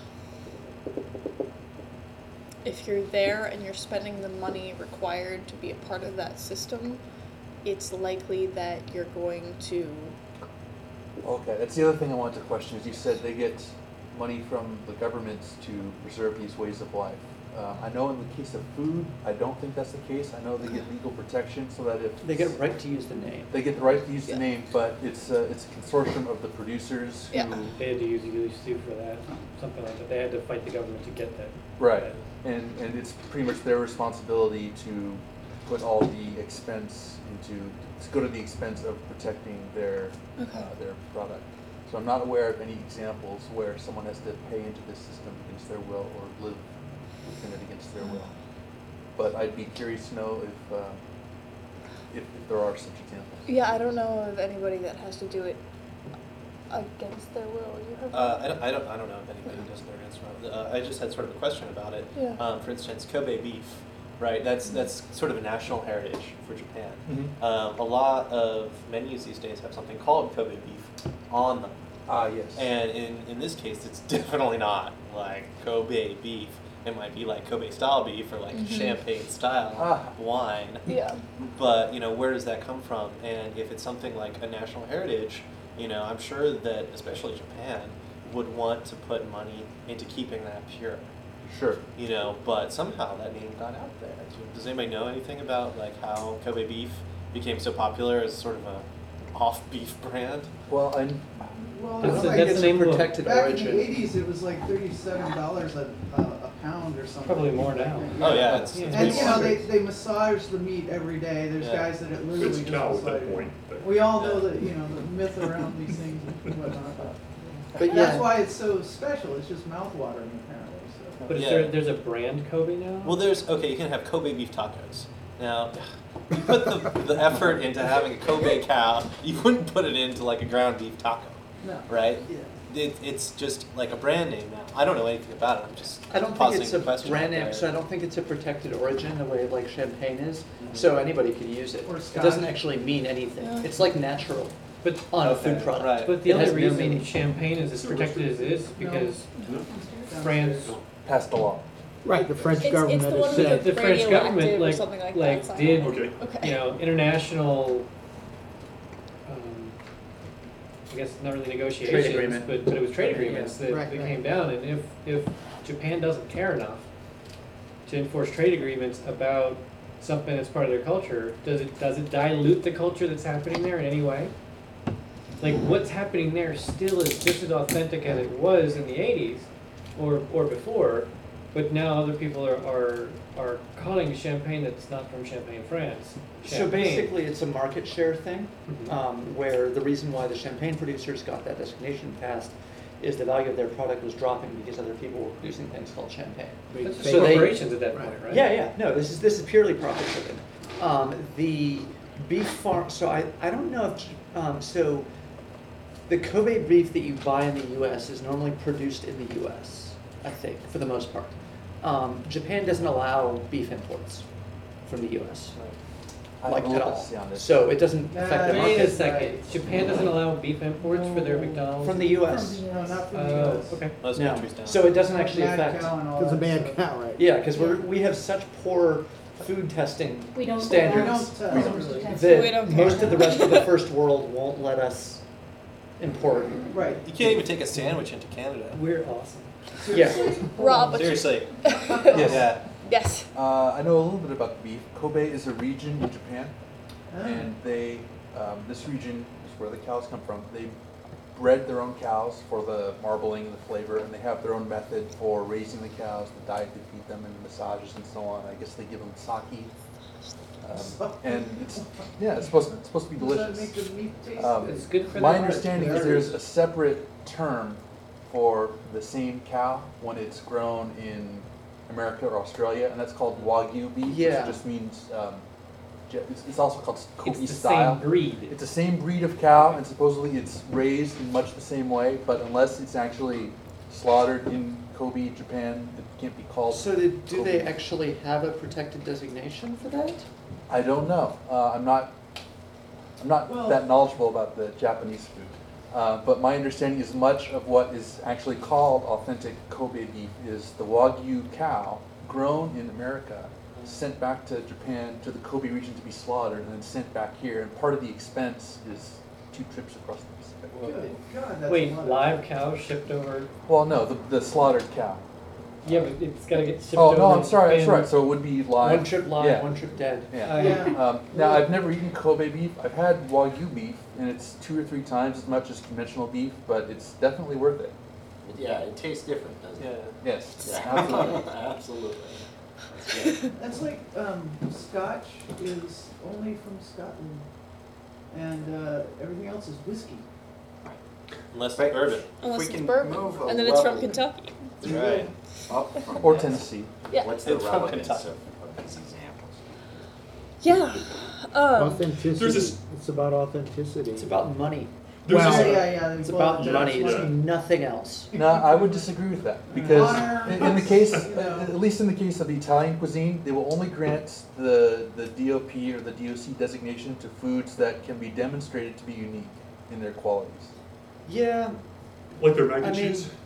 if you're there and you're spending the money required to be a part of that system, it's likely that you're going to. Okay, that's the other thing I wanted to question. Is you said they get money from the governments to preserve these ways of life. I know in the case of food, I don't think that's the case. I know they get legal protection so that if They get a right to use the name. they get the right to use Yeah. the name, but it's a consortium of the producers who Yeah. They had to use Ulysses for that, something like that. They had to fight the government to get that. right, and it's pretty much their responsibility to put all the expense to go to the expense of protecting their product. So I'm not aware of any examples where someone has to pay into this system against their will or live within it against their will. But I'd be curious to know if there are such examples. Yeah, I don't know of anybody that has to do it against their will. You have. I don't know if anybody does it against their will. I just had sort of a question about it. Yeah. For instance, Kobe beef, right? That's sort of a national heritage for Japan. Mm-hmm. A lot of menus these days have something called Kobe beef on them. Ah, yes. And in this case, it's definitely not like Kobe beef. It might be like Kobe style beef or like champagne style wine. Yeah. But, where does that come from? And if it's something like a national heritage, I'm sure that especially Japan would want to put money into keeping that pure. Sure. But somehow that name got out there. Does anybody know anything about like how Kobe beef became so popular as sort of a off beef brand? Well, Well, That's it's the- like that's it's the a name of- protected back origin. in the 80s, it was like $37 a pound or something. Probably more now. Oh yeah, it's Yeah. And way more. they massage the meat every day. There's Yeah. guys that it literally It's just cow at massage that it. point. but- We all know that the myth around these things and whatnot. But That's yeah. why it's so special. It's just mouthwatering apparently. So. But is Yeah. there's a brand Kobe now? Well, you can have Kobe beef tacos. Now, you put the effort into having a Kobe cow, you wouldn't put it into like a ground beef taco, No. right? Yeah. It's just like a brand name now. I don't know anything about it. I'm just I don't think posing it's the a question brand out name, there. so I don't think it's a protected origin the way like champagne is. So anybody could use it. Or It Scotch. doesn't actually mean anything. Yeah. It's like natural But on a Okay, food product. right. But the It only has no reason meaning. champagne is as protected as it is because France, passed the law. Right, the French It's government the has one with said. the French radioactive government or like something like like that, did Okay. Okay. International, I guess not really negotiations, agreement. but it was trade agreements that, Right, that right. came down. And if Japan doesn't care enough to enforce trade agreements about something that's part of their culture, does it dilute the culture that's happening there in any way? Like what's happening there still is just as authentic as it was in the 80s or before, but now other people are calling champagne that's not from Champagne, France. So Champagne. basically, it's a market share thing, Mhm. where the reason why the champagne producers got that designation passed is the value of their product was dropping because other people were producing things called champagne. That's So so they- corporations at that point, right? Yeah. No, this is purely profit driven. The beef farm. So I don't know if so. The Kobe beef that you buy in the U.S. is normally produced in the U.S. I think for the most part. Japan doesn't allow beef imports from the U.S. I like have a at little all. bit to say on this. So it doesn't affect the Nah, Wait a market second. Japan doesn't allow beef imports for their McDonald's. from the U.S. No, not from the Oh, US. okay. Most No, countries don't. so it doesn't actually Mad affect. cow and all It's a that bad stuff. cow, right? Yeah, because we have such poor food testing We don't. standards We don't, We really. don't. that We don't most care. of the rest of the first world won't let us import. Right. You can't even take a sandwich into Canada. We're awesome. Yeah. Rob, what's your- Seriously. Yes. Yeah. Yes. I know a little bit about the beef. Kobe is a region in Japan, Ah. and they, this region is where the cows come from. They bred their own cows for the marbling and the flavor, and they have their own method for raising the cows, the diet they feed them, and the massages and so on. I guess they give them sake, and it's supposed to be Does delicious. that make the meat taste Um, good? It's good for My their heart. understanding is there's a separate term for the same cow when it's grown in America or Australia, and that's called Wagyu beef, Yeah. which just means, it's also called Kobe It's the style. same breed. It's the same breed of cow, and supposedly it's raised in much the same way, but unless it's actually slaughtered in Kobe, Japan, it can't be called. So do they Kobe. actually have a protected designation for that? I don't know. I'm not Well- that knowledgeable about the Japanese food. But my understanding is much of what is actually called authentic Kobe beef is the Wagyu cow grown in America, sent back to Japan, to the Kobe region to be slaughtered, and then sent back here. And part of the expense is 2 trips across the Pacific. Good God, that's Wait, a lot. live cows shipped over? Well, no, the slaughtered cow. Yeah, but it's gotta get shipped Oh, over. no, I'm sorry, that's and- right. So it would be live. One trip live, Yeah. one trip dead. Yeah. Yeah. Now, I've never eaten Kobe beef. I've had Wagyu beef, and it's 2 or 3 times as much as conventional beef, but it's definitely worth it. Yeah, it tastes different, doesn't Yeah. it? Yes, Yeah, absolutely. absolutely. That's good. That's like, Scotch is only from Scotland, and everything else is whiskey. Unless Right. it's bourbon. Unless we it's can bourbon, move a and then it's from level. Kentucky. That's right. Up from Or this, Tennessee. Yeah. What's the It's from relevance Kentucky. of these examples? Yeah. Authenticity. There's this- It's about authenticity. It's about money. There's Well- this, Yeah. It's well, about that's money. It's yeah. nothing else. No, I would disagree with that because Honor, in the case, you know. at least in the case of the Italian cuisine, they will only grant the DOP or the DOC designation to foods that can be demonstrated to be unique in their qualities. Yeah. like their mac and I mean- cheese.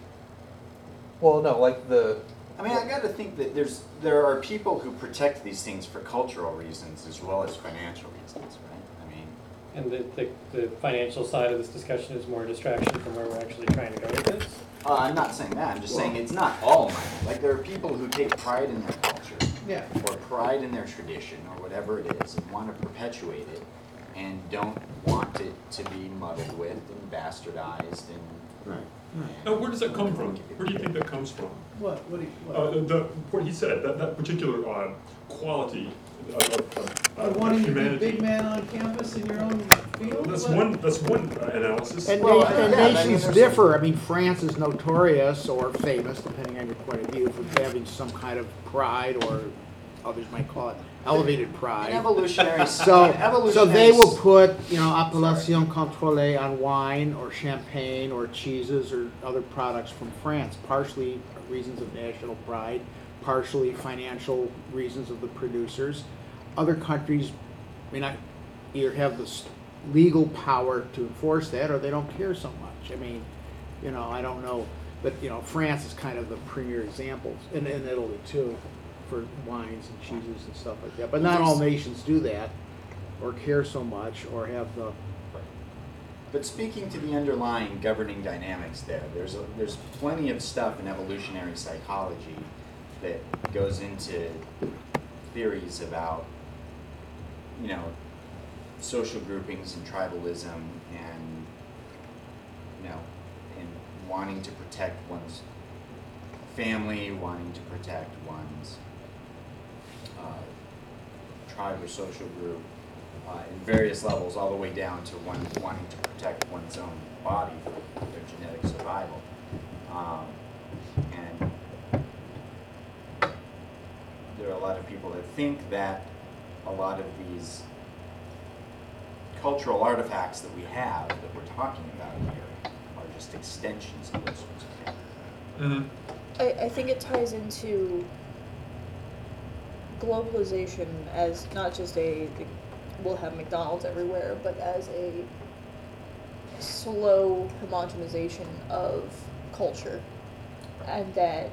Well, no, like I mean, I got to think that there are people who protect these things for cultural reasons as well as financial reasons, right? I mean, And the financial side of this discussion is more a distraction from where we're actually trying to go with this. I'm not saying that. I'm just saying it's not all money. Like there are people who take pride in their culture Yeah. or pride in their tradition or whatever it is and want to perpetuate it and don't want it to be muddled with and bastardized and. Now, where does that come from? Where do you think that comes from? What do you, What he said, that particular quality of wanting to be humanity. big man on campus in your own field? That's What? one analysis. And, Well, and yeah, I mean, nations there's differ. I mean, France is notorious or famous, depending on your point of view, for having some kind of pride, or others might call it elevated An pride. evolutionary. So evolutionary they will s- put, appellation contrôlée on wine or champagne or cheeses or other products from France, partially reasons of national pride, partially financial reasons of the producers. Other countries may not either have the legal power to enforce that, or they don't care so much. I mean, I don't know, but France is kind of the premier example, and Italy too, for wines and cheeses and stuff like that. But not all nations do that, or care so much, or have the. But speaking to the underlying governing dynamics there's plenty of stuff in evolutionary psychology that goes into theories about, social groupings and tribalism and, and wanting to protect one's family, wanting to protect one's tribe or social group. In various levels, all the way down to one wanting to protect one's own body for their genetic survival. And there are a lot of people that think that a lot of these cultural artifacts that we have, that we're talking about here, are just extensions of those sorts of things. Mm-hmm. I think it ties into globalization as not just a we'll have McDonald's everywhere, but as a slow homogenization of culture, and that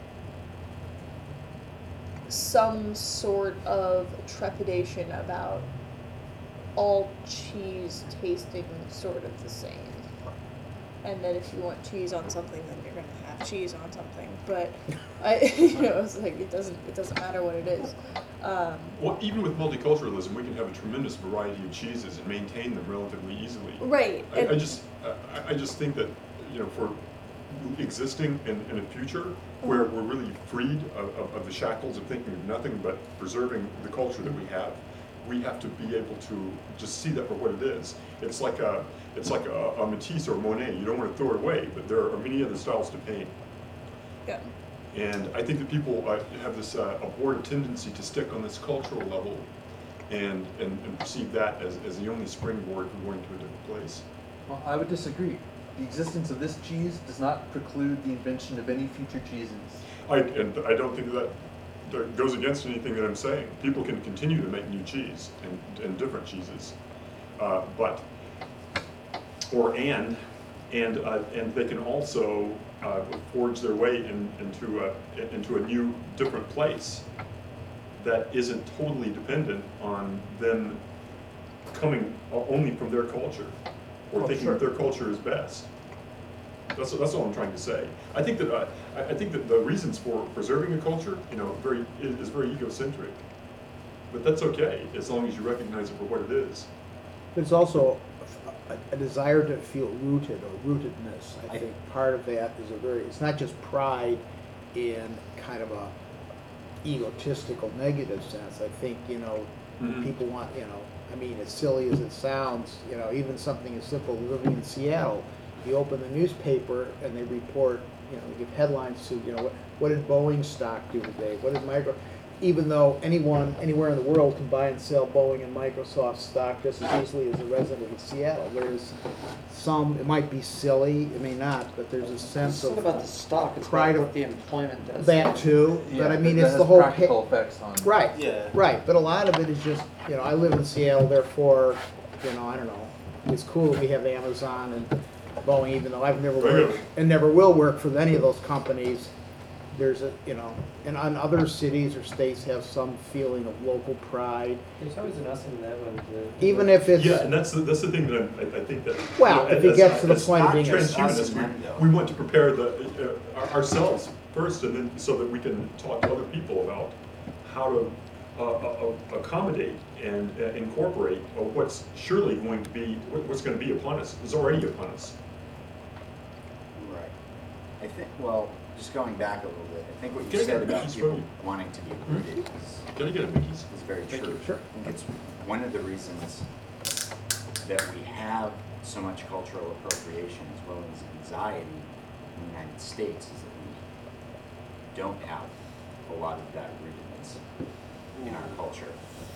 some sort of trepidation about all cheese tasting sort of the same. And that if you want cheese on something, then you're gonna have cheese on something. But it's like it doesn't matter what it is. Well, even with multiculturalism, we can have a tremendous variety of cheeses and maintain them relatively easily. Right. I just think that, for existing in a future where we're really freed of the shackles of thinking of nothing but preserving the culture that we have to be able to just see that for what it is. It's like a Matisse or Monet. You don't want to throw it away, but there are many other styles to paint. Yeah. And I think that people have this abhorrent tendency to stick on this cultural level and perceive that as the only springboard for going to a different place. Well, I would disagree. The existence of this cheese does not preclude the invention of any future cheeses. I don't think that goes against anything that I'm saying. People can continue to make new cheese and different cheeses, and they can also forge their way into a new, different place that isn't totally dependent on them coming only from their culture or thinking that their culture is best. That's all I'm trying to say. I think that the reasons for preserving a culture, is very egocentric. But that's okay as long as you recognize it for what it is. There's also a desire to feel rooted or rootedness. I think part of that is it's not just pride in kind of a egotistical negative sense. I think, people want, as silly as it sounds, even something as simple as living in Seattle, you open the newspaper and they report, they give headlines to, what did Boeing stock do today? What did even though anyone, anywhere in the world can buy and sell Boeing and Microsoft stock just as easily as a resident of Seattle. There's it might be silly, it may not, but there's a sense It's not of about the stock, it's pride about of what the employment does. that too, but I mean, that it's has the whole practical effects on. Right, Yeah. right, but a lot of it is just, I live in Seattle, therefore, I don't know, it's cool that we have Amazon and Boeing, even though I've never worked and never will work for any of those companies. There's and on other cities or states have some feeling of local pride. There's always an us in that one. Even if it's, Yeah, and that's the thing that I think that. well, if it gets to the point of not being just us transhumanists, and them, though. we want to prepare ourselves first, and then so that we can talk to other people about how to accommodate and incorporate what's surely going to be what's going to be upon us. It's already upon us. Right. I think, well, just going back a little bit, I think what you Can I said get about Mickey's people phone? wanting to be rooted Can I get a Mickey's? is very Thank true. you. Sure. I think it's one of the reasons that we have so much cultural appropriation as well as anxiety in the United States is that we don't have a lot of that rootedness in our culture.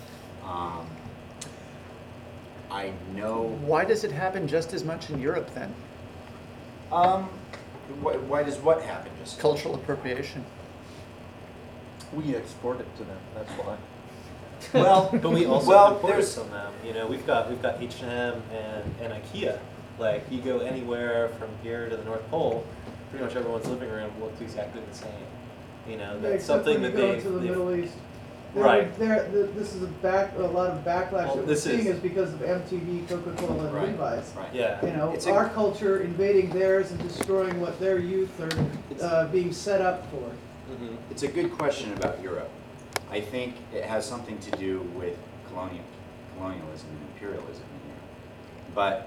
I know. Why does it happen just as much in Europe then? Why does what happen? Just Cultural appropriation. We export it to them, that's why. well, But we also well, import it there's from them. We've got H&M and IKEA. Like you go anywhere from here to the North Pole, pretty much everyone's living room looks exactly the same. That's Except something when that you go they've to the Middle East. Right. This is a lot of backlash Well, that we're this seeing is- is because of MTV, Coca-Cola, and Right. Levi's. right. Yeah. It's a- Our culture invading theirs and destroying what their youth are being set up for. Mhm. It's a good question about Europe. I think it has something to do with colonialism and imperialism in Europe. But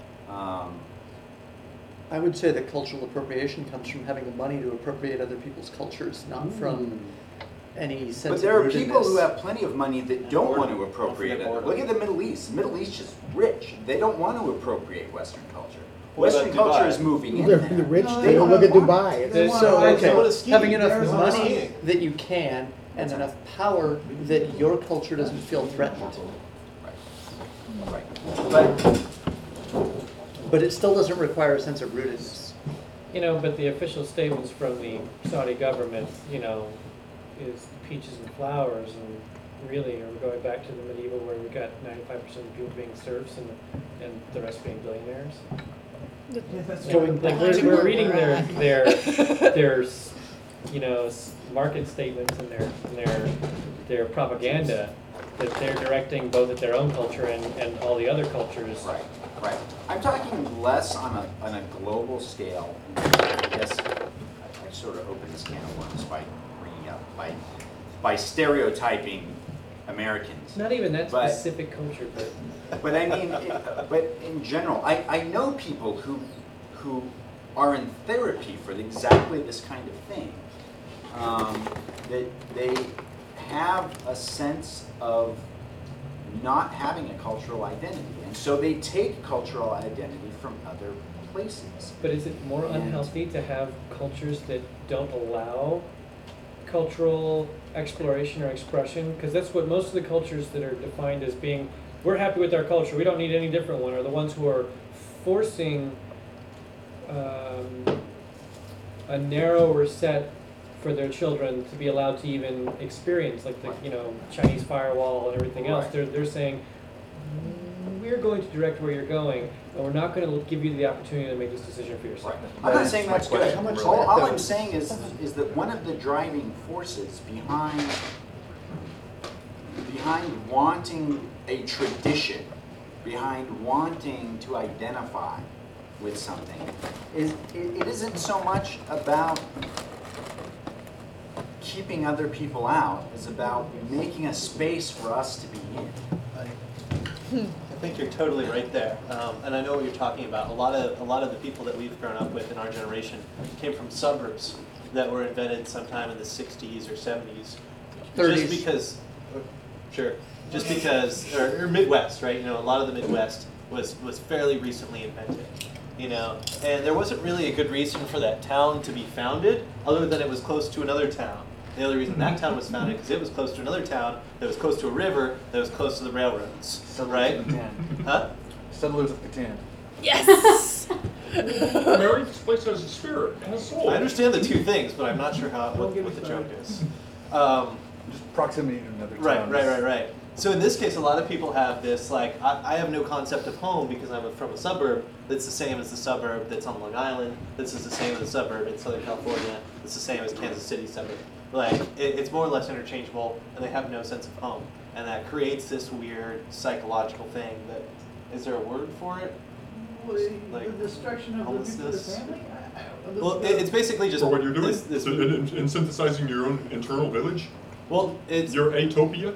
I would say that cultural appropriation comes from having the money to appropriate other people's cultures, not from any sense but of there are rootedness. people who have plenty of money that don't Boredom. want to appropriate Don't forget it. Look at the Middle East. The Middle East is rich. They don't want to appropriate Western culture. What about Western culture Dubai? is moving in they're there. the rich, No, they they don't don't look at want- Dubai. they It's want- So, I go to okay, ski. having enough There's a money skiing. that you can and enough power that your culture doesn't feel threatened. Right. But But it still doesn't require a sense of rootedness. But the official statements from the Saudi government, is peaches and flowers, and really, or we're going back to the medieval where we got 95% of people being serfs and the rest being billionaires. Yeah, that's So right. like Behind we're where reading we're their you know market statements and their propaganda that they're directing both at their own culture and all the other cultures. Right, right. I'm talking less on a global scale. I guess I sort of opened this can of worms by bringing up, by stereotyping Americans. Not even that But- specific culture, But I mean, but in general, I know people who are in therapy for exactly this kind of thing. That they have a sense of not having a cultural identity, and so they take cultural identity from other places. but is it more And- unhealthy to have cultures that don't allow cultural exploration or expression? Because that's what most of the cultures that are defined as being, we're happy with our culture, we don't need any different one, are the ones who are forcing a narrower set for their children to be allowed to even experience, like the Chinese firewall and everything else. Right. They're saying, we're going to direct where you're going, and we're not going to give you the opportunity to make this decision for yourself. I'm not saying that's good. question, really. All I'm saying is that one of the driving forces behind wanting a tradition, behind wanting to identify with something, is it isn't so much about keeping other people out, it's about making a space for us to be in. I think you're totally right there, and I know what you're talking about. A lot of the people that we've grown up with in our generation came from suburbs that were invented sometime in the 60s or 70s. 30s. Just because, just because, or Midwest, right? A lot of the Midwest was fairly recently invented. And there wasn't really a good reason for that town to be founded, other than it was close to another town. The only reason that town was founded because it was close to another town that was close to a river that was close to the railroads, right? Settlers of Catan. Huh? Settlers of Catan. Yes. Mary, this place has a spirit, has a soul. I understand the two things, but I'm not sure what the joke is. Just proximity to another town. Right. So in this case, a lot of people have this, like, I have no concept of home because I'm from a suburb that's the same as the suburb that's on Long Island. This is the same as the suburb in Southern California. It's the same as Kansas City suburb. Like, it's more or less interchangeable, and they have no sense of home. And that creates this weird psychological thing that, is there a word for it? Like, The destruction of the nuclear homelessness? family? Well, it's basically just For what you're doing? this In synthesizing your own internal village? well, it's Your atopia?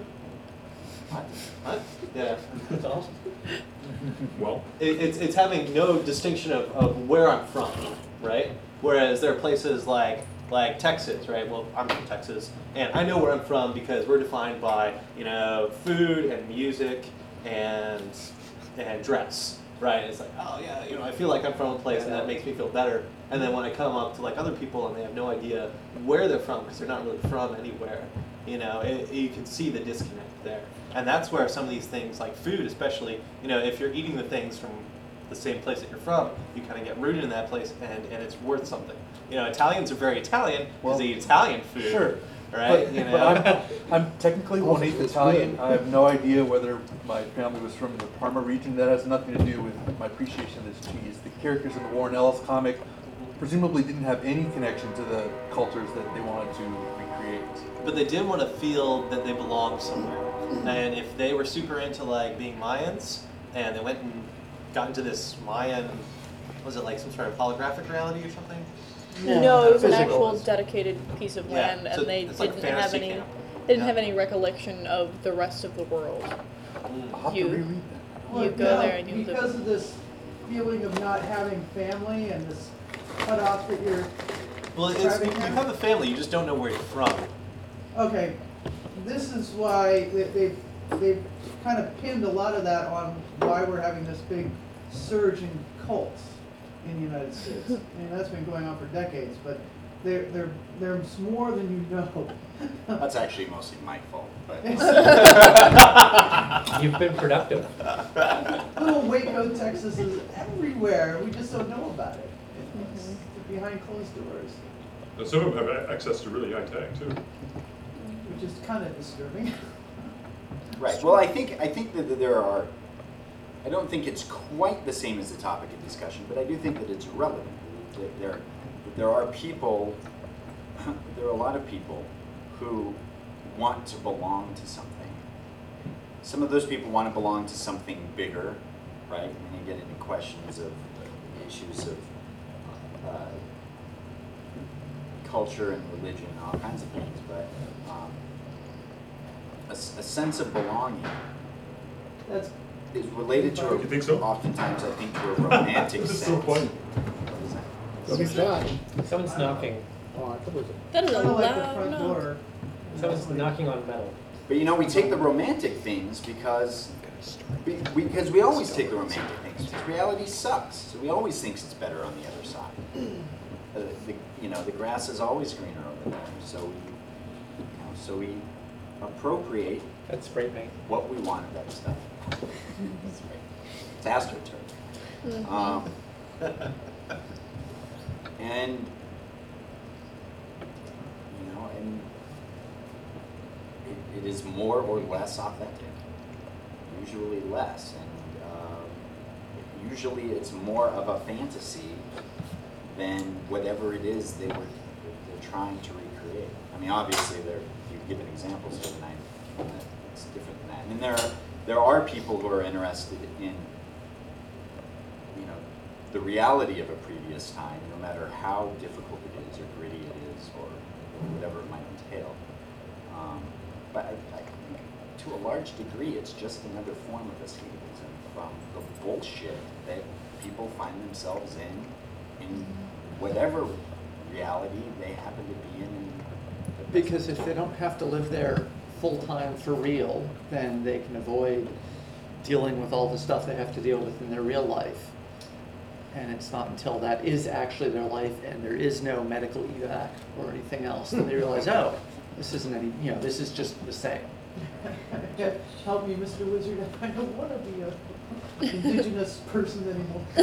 what? Yeah. That's awesome. Well, It's having no distinction of where I'm from, right? Whereas there are places like Texas, right? Well, I'm from Texas, and I know where I'm from because we're defined by food and music and dress, right? It's like, oh yeah, I feel like I'm from a place, and that makes me feel better. And then when I come up to like other people and they have no idea where they're from because they're not really from anywhere, you can see the disconnect there. And that's where some of these things like food, especially, if you're eating the things from the same place that you're from, you kind of get rooted in that place, and it's worth something. Italians are very Italian because they eat Italian food, Sure. right? But I'm technically 1/8 Italian. I have no idea whether my family was from the Parma region. That has nothing to do with my appreciation of this cheese. The characters in the Warren Ellis comic presumably didn't have any connection to the cultures that they wanted to recreate. But they did want to feel that they belonged somewhere. And if they were super into like being Mayans, and they went and got into this Mayan, was it like some sort of holographic reality or something? No, it was an Physical. actual dedicated piece of Yeah, land, so and they it's like didn't have fantasy any. camp. They didn't Yeah. have any recollection of the rest of the world. I'll have You- to reread that. Well, You go yeah, there and you live. because of this feeling of not having family and this cutoff that you're. Well, you Driving have a family, you just don't know where you're from. Okay, this is why they've kind of pinned a lot of that on why we're having this big surge in cults in the United States. I mean, that's been going on for decades, but there's more than you know. That's actually mostly my fault, but. You've been productive. Little Waco, Texas is everywhere. We just don't know about it. It's behind closed doors, some of them have access to really high tech too. which is kind of disturbing. Right, well, I think that there are, I don't think it's quite the same as the topic of discussion, but I do think that it's relevant. That there are people, there are a lot of people who want to belong to something. Some of those people want to belong to something bigger, right? And then you get into questions of issues of culture and religion and all kinds of things, but a sense of belonging That's is related to You think so? oftentimes I think to a romantic This is sense. so funny. What is that? Who's that? Someone's knocking. Oh, I thought it was That is a kind of like the loud front knock. door. Someone's knocking on metal. But you know, we take the romantic things because we always take the romantic things because reality sucks. So we always think it's better on the other side. The grass is always greener over there. So we appropriate That's spray paint. what we want of that stuff. It's astroturf. And it is more or less authentic. Usually less, and usually it's more of a fantasy than whatever it is they're trying to recreate. I mean, obviously, you've given examples here tonight. It's different than that. And then there are people who are interested in the reality of a previous time, no matter how difficult it is, or gritty it is, or whatever it might entail. But I think to a large degree, it's just another form of escapism from the bullshit that people find themselves in whatever reality they happen to be in. Because if they don't have to live there full-time for real, then they can avoid dealing with all the stuff they have to deal with in their real life. And it's not until that is actually their life and there is no medical evac or anything else that they realize, oh, this isn't any, this is just the same. Help me, Mr. Wizard. I don't want to be a indigenous person anymore. I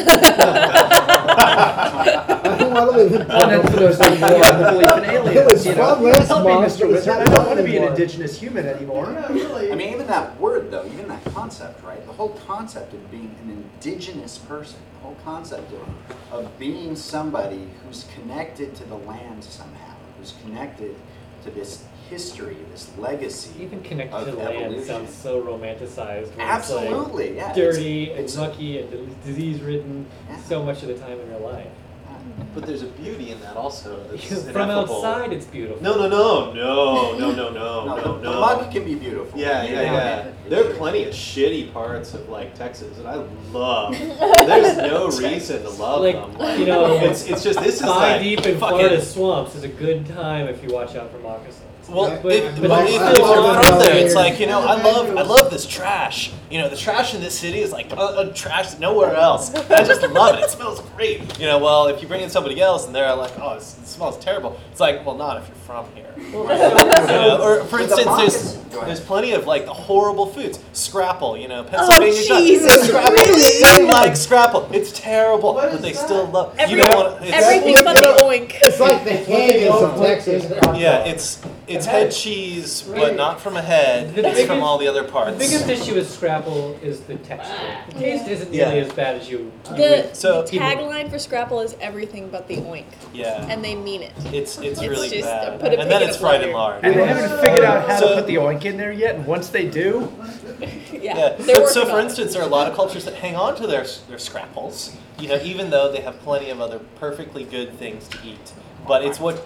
don't want to live in And then for those people who have belief in aliens, It was fun last help me, month, Mr. but it's Wizard, not I don't fun want to be an anymore. indigenous human anymore. Yeah, really. I mean, even that word, though, even that concept, right? The whole concept of being an indigenous person, the whole concept of being somebody who's connected to the land somehow, who's connected to this history, this legacy. Even connected of to the land evolution. sounds so romanticized. When Absolutely, it's yeah. like dirty It's- and mucky and disease-ridden Yeah. so much of the time in your life. But there's a beauty in that also. That's From ineffable. outside, it's beautiful. No. No, the mug can be beautiful. Yeah. There are plenty of shitty parts of Texas that I love. There's no reason to love them. It's just this is Thigh deep in fucking- Florida swamps is a good time if you watch out for moccasins. Well, But- if but you're it's still from around there, here. it's like, I love this trash. The trash in this city is like trash nowhere else. I just love it. It smells great. Well, if you bring in somebody else and they're like, oh, it smells terrible. It's like, well, not if you're from here. Or for But the instance, Go ahead. there's plenty of the horrible foods. Scrapple, Pennsylvania. Jesus, They like Scrapple. It's terrible, What but is they that? still love. Every- You don't want Everything but the oink. It's like the Haggis of Texas. Yeah, it's head cheese, but not from a head. The It's biggest- from all the other The parts. biggest issue with Scrapple is the texture. The taste isn't Yeah. nearly as bad as you The would. So- tagline for Scrapple is everything but the oink, Yeah, and they mean it. it's It's really just bad. put a And then pig in it's a fried blender. in lard. And they haven't figured out how So- to put the oink in there yet, and once they do, Yeah, Yeah. they're So working for on it. instance, there are a lot of cultures that hang on to their scrapples, even though they have plenty of other perfectly good things to eat. But it's what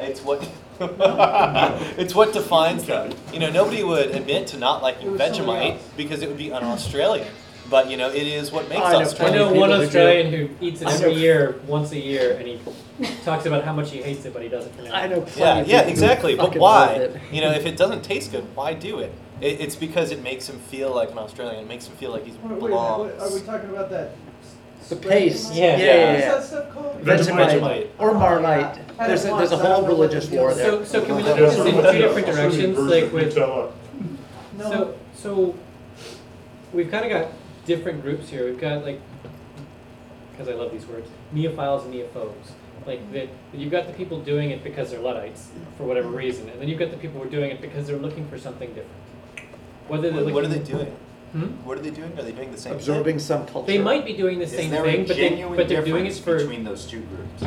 it's what defines them. Nobody would admit to not liking Vegemite because it would be un-Australian. But it is what makes I know I Australia. know people one who do. Australian who eats it I every know- year, once a year, and he talks about how much he hates it, but he does it for now. I know plenty Yeah, of yeah, people who exactly. But fucking why? love it. If it doesn't taste good, why do it? It's because it makes him feel like an Australian. It makes him feel like he Wait a minute, belongs. are we talking about that? The paste. Yeah. What's that stuff called? Vegemite. Or Marmite. Had There's it a once, I whole don't know what religious the war deal there. is. So can we look at this in two different directions, like with No. So we've kind of got different groups here. We've got because I love these words, neophiles and neophobes. You've got the people doing it because they're Luddites for whatever reason, and then you've got the people who are doing it because they're looking for something different. Whether they're What are they looking- doing? Hmm? What are they doing? Are they doing the same Absorbing thing? some culture. They might be doing the Is same there thing, a but genuine they're doing it difference for. between those two groups?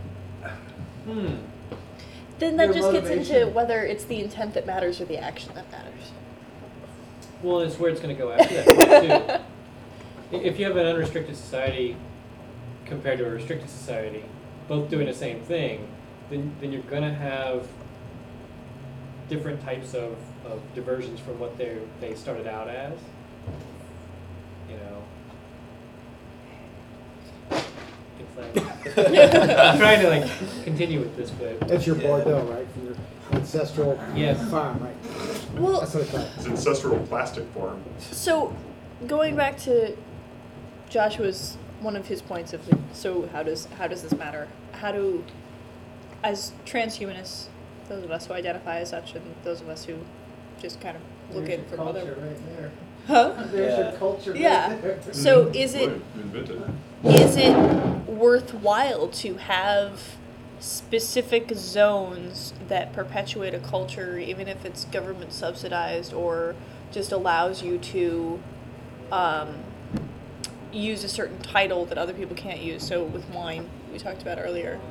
Then that Their just gets into motivation. whether it's the intent that matters or the action that matters. Well, it's where it's going to go after that too. If you have an unrestricted society compared to a restricted society, both doing the same thing, then you're going to have different types of diversions from what they started out as. You know, it's like I'm trying to like continue with this, but That's your Bordeaux, right, from your ancestral Yes. farm, right? Well, That's what I thought. It's ancestral plastic farm. so going back to Joshua's one of his points of like, so how does this matter? How do, as transhumanists, those of us who identify as such, and those of us who just kind of look There's in your from culture other, right there. huh? There's Yeah. your culture Yeah. right there. So is it Right, invented. is it worthwhile to have specific zones that perpetuate a culture, even if it's government subsidized or just allows you to use a certain title that other people can't use? So with wine, we talked about earlier.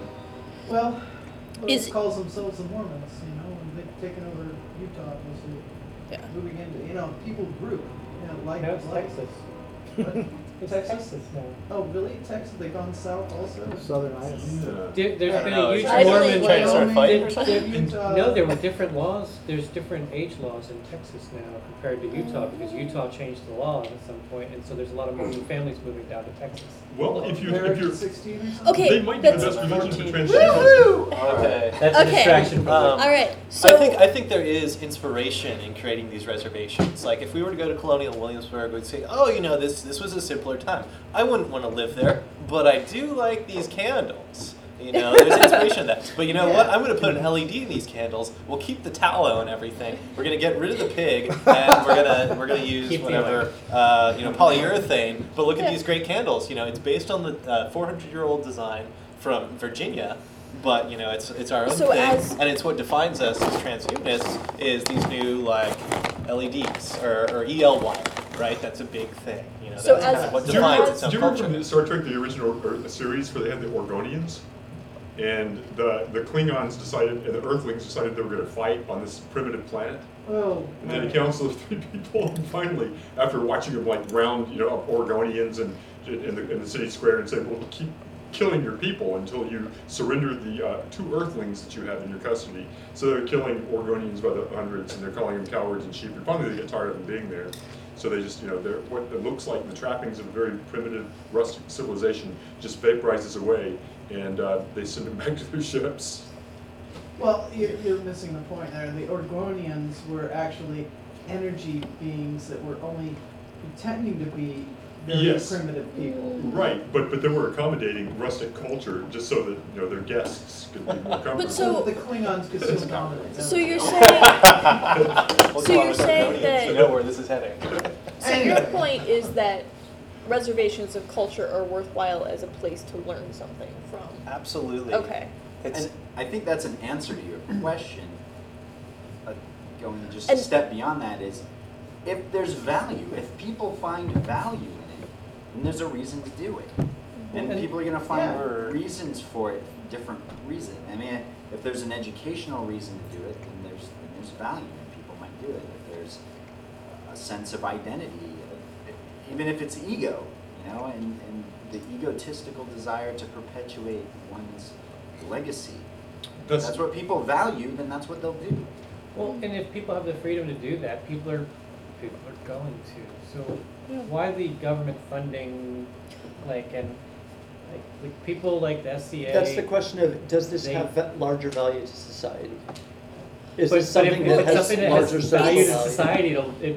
Well, Is- it calls themselves the Mormons, you know, and they've taken over Utah, mostly Yeah. moving into, you know, people group, you know, like, now it's like. Texas. What? It's Texas now. Oh, really? Texas? They gone south also? Southern Iowa. Yeah. There's I been don't know, a is huge I Mormon. believe- Trying to start fighting or Wyoming, something? Utah. No, there were different laws. There's different age laws in Texas now compared to Utah because Utah changed the law at some point, and so there's a lot of moving families moving down to Texas. Well, if Marriage you're, at 16 or something? Okay, they might be the that's best religion to 14. transhumanism. Okay. That's a Okay. distraction from all right. So I think there is inspiration in creating these reservations. Like if we were to go to Colonial Williamsburg, we'd say, oh, you know, this was a simpler time. I wouldn't want to live there, but I do like these candles. You know, there's inspiration in that. But you know what? I'm going to put an LED in these candles. We'll keep the tallow and everything. We're going to get rid of the pig, and we're gonna use Keep the whatever polyurethane. But look at these great candles. You know, it's based on the 400-year-old design from Virginia. But you know, it's our own So thing, as- and it's what defines us as transhumanists is these new like LEDs or ELY, right? That's a big thing. You know, So that's as- kind of what Do you defines remember, its do own you remember culture. from Star Trek, the original series where they had the Orgonians? And the Klingons decided, and the Earthlings decided they were going to fight on this primitive planet. Oh, And then a right. council of 3 people, and finally, after watching them like round, you know, up Orgonians and in the city square, and said, "Well, keep killing your people until you surrender the 2 Earthlings that you have in your custody." So they're killing Orgonians by the hundreds, and they're calling them cowards and sheep. And finally, they get tired of them being there. So they just, you know, they're what it looks like the trappings of a very primitive, rustic civilization just vaporizes away, and they send them back to their ships. Well, you're missing the point there. The Orgonians were actually energy beings that were only pretending to be very Yes. primitive people. Right, but they were accommodating rustic culture just so that, you know, their guests could be more comfortable. so- The Klingons could still dominate. so you're saying We'll so go on you're with saying Orgonians that- to know where this is heading. so your point is that reservations of culture are worthwhile as a place to learn something from. Absolutely. Okay. It's And I think that's an answer to your question. Going just And- a step beyond that is, if there's value, if people find value in it, then there's a reason to do it. And And- people are going to find Yeah. reasons for it, different reasons. I mean, if there's an educational reason to do it, then there's value and people might do it. If there's a sense of identity, even if it's ego, you know, and the egotistical desire to perpetuate one's legacy. That's what people value, then that's what they'll do. Well, and if people have the freedom to do that, people are going to. So why the government funding, like people like the SCA? That's the question of, does this They- have larger value to society? Is But this something if that it's has something that larger has social value to value? society,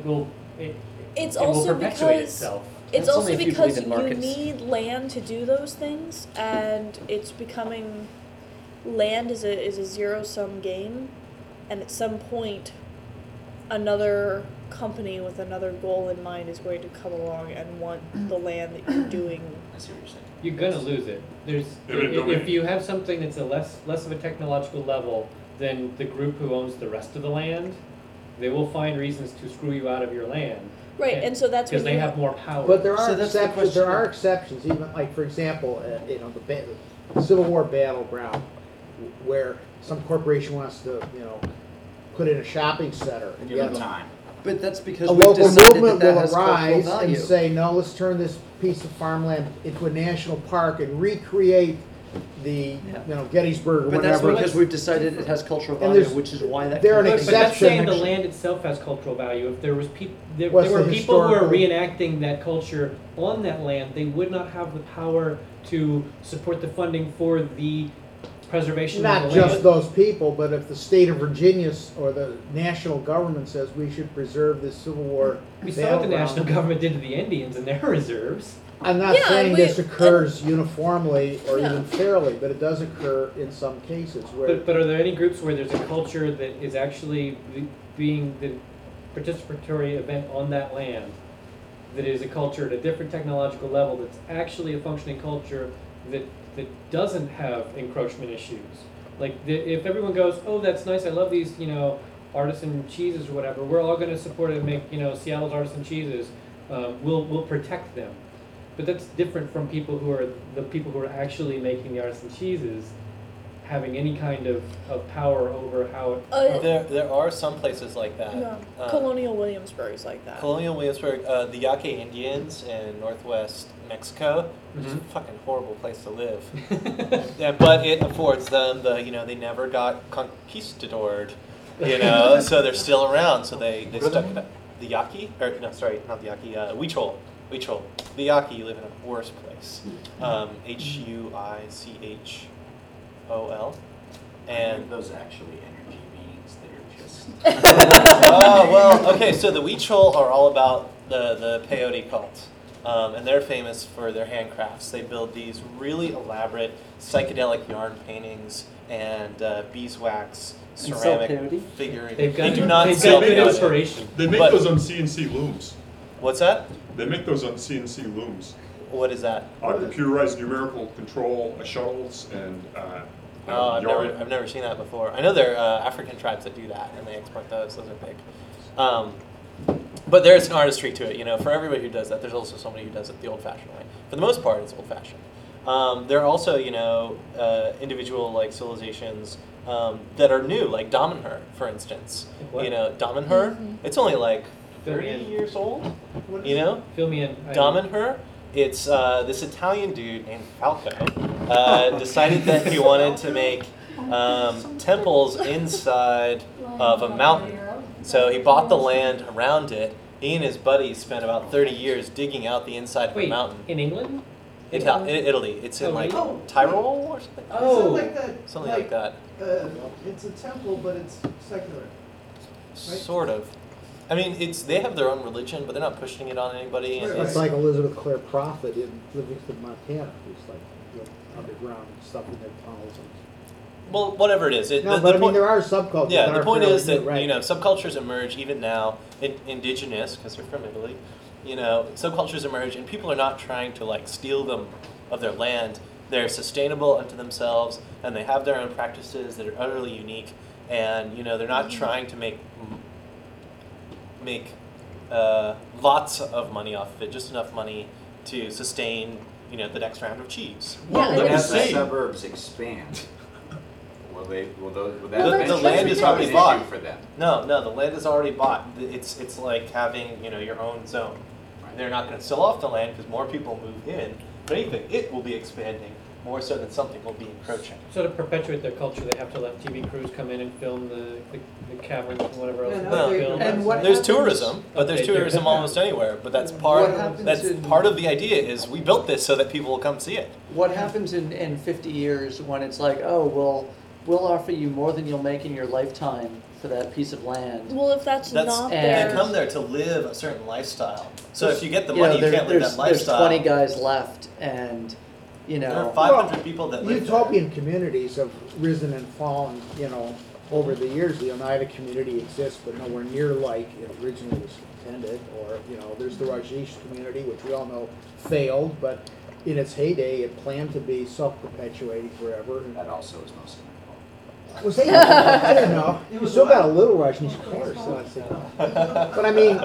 It's it will also perpetuate because itself. it's That's also only if you because believe in you markets. need land to do those things, and it's becoming land is a zero sum game, and at some point, another company with another goal in mind is going to come along and want the land that you're doing. I see what you're saying. You're gonna lose it. There's Eminent domain. if you have something that's a less of a technological level than the group who owns the rest of the land, they will find reasons to screw you out of your land. Right, and so that's because when they you- have more power. But there So are that's the exceptions. There question. are exceptions. Even like, for example, the Civil War battleground, where some corporation wants to, put in a shopping center, and Give you them have time. But that's because a we've local decided movement that will has cultural arise value. and say, no, let's turn this piece of farmland into a national park and recreate the, Yeah. Gettysburg or But that's whatever. because we've decided it has cultural And value, there's- which is why that. they're an But that's exception. saying the actually. land itself has cultural value. If there was there What's were the people who are historical- reenacting that culture on that land, they would not have the power to support the funding for the preservation Not of the just land. those people, but if the state of Virginia or the national government says we should preserve this Civil War We saw what the battleground. national government did to the Indians and their reserves. I'm not Yeah, saying and this we- occurs uniformly or Yeah. even fairly, but it does occur in some cases where. But are there any groups where there's a culture that is actually being the participatory event on that land that is a culture at a different technological level that's actually a functioning culture that doesn't have encroachment issues? Like if everyone goes, oh, that's nice, I love these, artisan cheeses or whatever, we're all going to support it and make, Seattle's artisan cheeses. We'll protect them. But that's different from people who are actually making the artisan cheeses having any kind of power over how it. There are some places like that. No, Um, Colonial Williamsburg is like that. Colonial Williamsburg, the Yaqui Indians in northwest Mexico, which is a fucking horrible place to live. Yeah, but it affords them they never got conquistadored, so they're still around. So they stuck it up. The Yaqui, or no, sorry, not the Yaqui, Huichol. The Yaqui live in a worse place. Huichol. And those actually energy beings that are just. oh, well, okay, so the Huichol are all about the peyote cult. And they're famous for their handcrafts. They build these really elaborate psychedelic yarn paintings and beeswax sell ceramic peyote? figurines. They've got, They do not they've sell got good peyote. inspiration. They make But- those on CNC looms. What's that? They make those on CNC looms. What is that? Computerized numerical control shuttles and Oh, yarn. I've never seen that before. I know there are African tribes that do that, and they export those. Those are big. But there's an artistry to it. For everybody who does that, there's also somebody who does it the old-fashioned way. For the most part, it's old-fashioned. There are also, individual civilizations that are new, like Damanhur, for instance. What? Damanhur. It's only like 30 Fill me in. years old. Fill me in. Damanhur. It's this Italian dude named Falco decided that he wanted to make temples inside of a mountain. So he bought the land around it. He and his buddies spent about 30 years digging out the inside of Wait, a mountain. in England? Italy. It's in like Oh. Tyrol or something. Oh. Like that, Something like that. it's a temple, but it's secular. Sort of. I mean, they have their own religion, but they're not pushing it on anybody. And Right. It's it's, like Elizabeth Clare Prophet in Livingston, Montana, who's like underground stuff in their tunnels. well, whatever it is. No, but I mean, there are subcultures. Yeah, that the are point fairly is that new, right? subcultures emerge even now, indigenous because they're from Italy. Subcultures emerge, and people are not trying to steal them of their land. They're sustainable unto themselves, and they have their own practices that are utterly unique. And they're not trying to make lots of money off of it, just enough money to sustain the next round of cheese. Yeah, let me As the say, suburbs expand, will that Well, eventually the land is become already an bought. issue for them? No, the land is already bought. It's like having your own zone. Right. They're not going to sell off the land because more people move in. If anything, it will be expanding more so than something will be encroaching. So to perpetuate their culture, they have to let TV crews come in and film the caverns and whatever else. Yeah, no, they film. And what There's happens- tourism, but there's Okay, tourism yeah. almost anywhere. But that's What part. happens That's in- part of the idea. Is we built this so that people will come see it. What happens in 50 years when it's like, oh, well, we'll offer you more than you'll make in your lifetime for that piece of land? Well, if that's not You their, come there to live a certain lifestyle. So if you get the You know, money, you can't live there's that lifestyle. 20 guys left, and There are 500 people that live there. Utopian communities have risen and fallen, over the years. The Oneida community exists, but nowhere near like it originally was intended. Or, there's the Rajesh community, which we all know failed, but in its heyday, it planned to be self-perpetuating forever. That also is mostly my Was they? I don't know. It You was still what? got a little Russian cars, so I said, no. But I mean,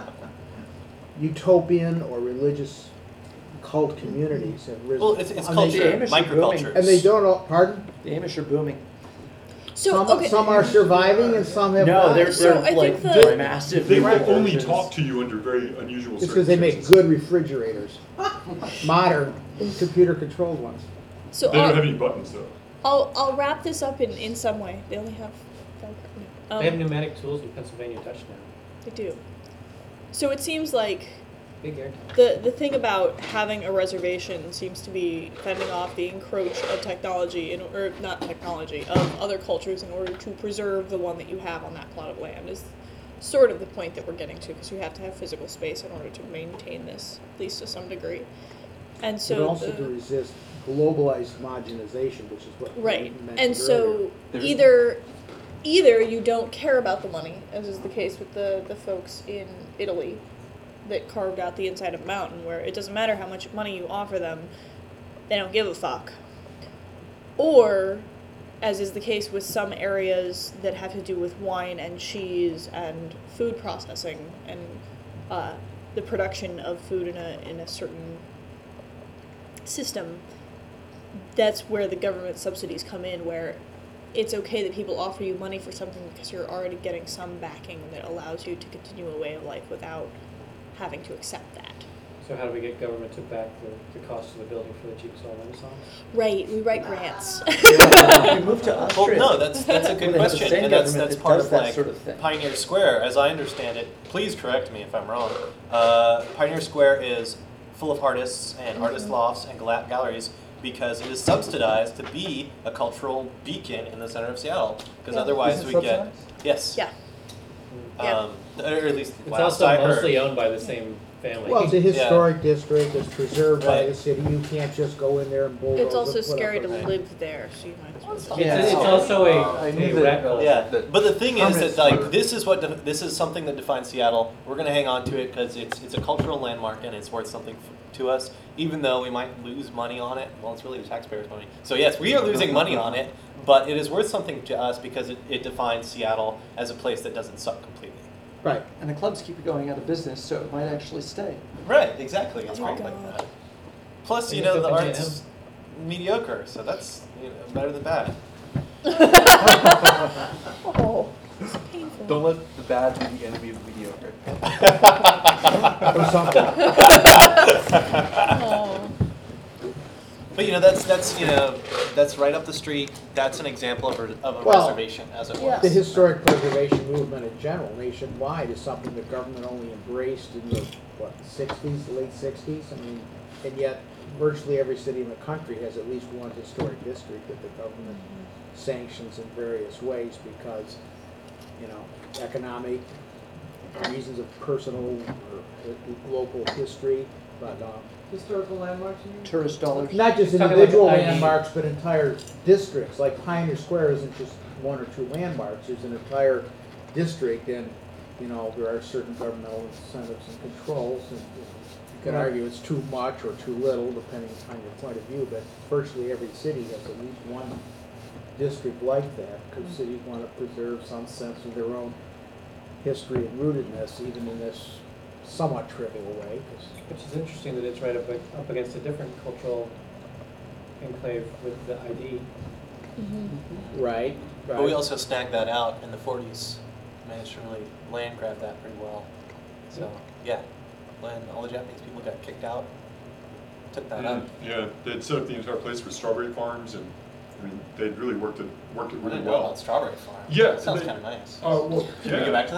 utopian or religious cult communities have risen. Well, it's And culture, they- Amish are microcultures. And they don't all, pardon? The Amish are booming. So, Some, okay. some are surviving and some have No, not. they're So I like think the- massive. They will people only versions. talk to you under very unusual It's because they make circumstances. good refrigerators. Modern, computer-controlled ones. So They don't have any buttons though. I'll wrap this up in some way. They only have They have pneumatic tools in Pennsylvania Dutch now. They do. So it seems like Big air tank. the thing about having a reservation seems to be fending off the encroach of technology, or not technology, of other cultures in order to preserve the one that you have on that plot of land is sort of the point that we're getting to, because you have to have physical space in order to maintain this, at least to some degree. And But so also to resist globalized homogenization, which is what right. you mentioned And so earlier. either you don't care about the money, as is the case with the folks in Italy that carved out the inside of a mountain, where it doesn't matter how much money you offer them, they don't give a fuck. Or, as is the case with some areas that have to do with wine and cheese and food processing and the production of food in a certain system, that's where the government subsidies come in, where it's okay that people offer you money for something because you're already getting some backing that allows you to continue a way of life without having to accept that. So how do we get government to back the cost of the building for the cheapest old Renaissance? Right, we write grants. We moved to Well, Austria. no, that's a where good they have the question, same and that's government that part does of that like sort of thing. Pioneer Square, as I understand it. Please correct me if I'm wrong. Pioneer Square is full of artists and artist lofts and galleries because it is subsidized to be a cultural beacon in the center of Seattle. Because Yeah. otherwise Is it we get subsidized? yes, Yeah. Yeah. or at least It's last also I heard. mostly owned by the same family. Well, it's a historic district, it's preserved by Right. the city, you can't just go in there and bulldoze it. It's also put up scary a- to Right. live there, so you might as well. It's, Yeah. it's also I a knew rat that, hole. Yeah, that but the thing is permanent that like sort of- this is what this is something that defines Seattle. We're gonna hang on to it because it's a cultural landmark and it's worth something to us, even though we might lose money on it. Well, it's really the taxpayers' money. So yes, we are losing money on it, but it is worth something to us because it defines Seattle as a place that doesn't suck completely. Right. And the clubs keep going out of business, so it might actually stay. Right, exactly. It's Oh great my like God. that. Plus, They you just know, the opened art's mediocre, so that's better than bad. Oh, it's painful. Don't let the bad be the enemy of the mediocre. Or something. Oh. But you know, that's right up the street. That's an example of a Well, reservation, as it yeah. was. The historic preservation movement in general, nationwide, is something the government only embraced in the, what, the 60s, the late 60s? I mean, and yet virtually every city in the country has at least one historic district that the government sanctions in various ways because, you know, economic reasons of personal or local history, but Historical landmarks, you mean? Tourist dollars. not just It's talking individual like ID. landmarks, but entire districts. Like Pioneer Square isn't just one or two landmarks. There's an entire district, and you know there are certain governmental incentives and controls. And you can argue it's too much or too little, depending on your point of view. But virtually every city has at least one district like that, because cities want to preserve some sense of their own history and rootedness, even in this somewhat trivial way. 'Cause Which is interesting that it's right up against a different cultural enclave with the ID. right. But we also snagged that out in the 40s. Managed to really land grab that pretty well. So yeah, when all the Japanese people got kicked out, took that up. Yeah, they'd set up the entire place with strawberry farms, and I mean, they'd really worked it I really didn't know well. about Strawberry Farm. Yeah, That sounds they- kind of nice. Oh, well, Can we go back to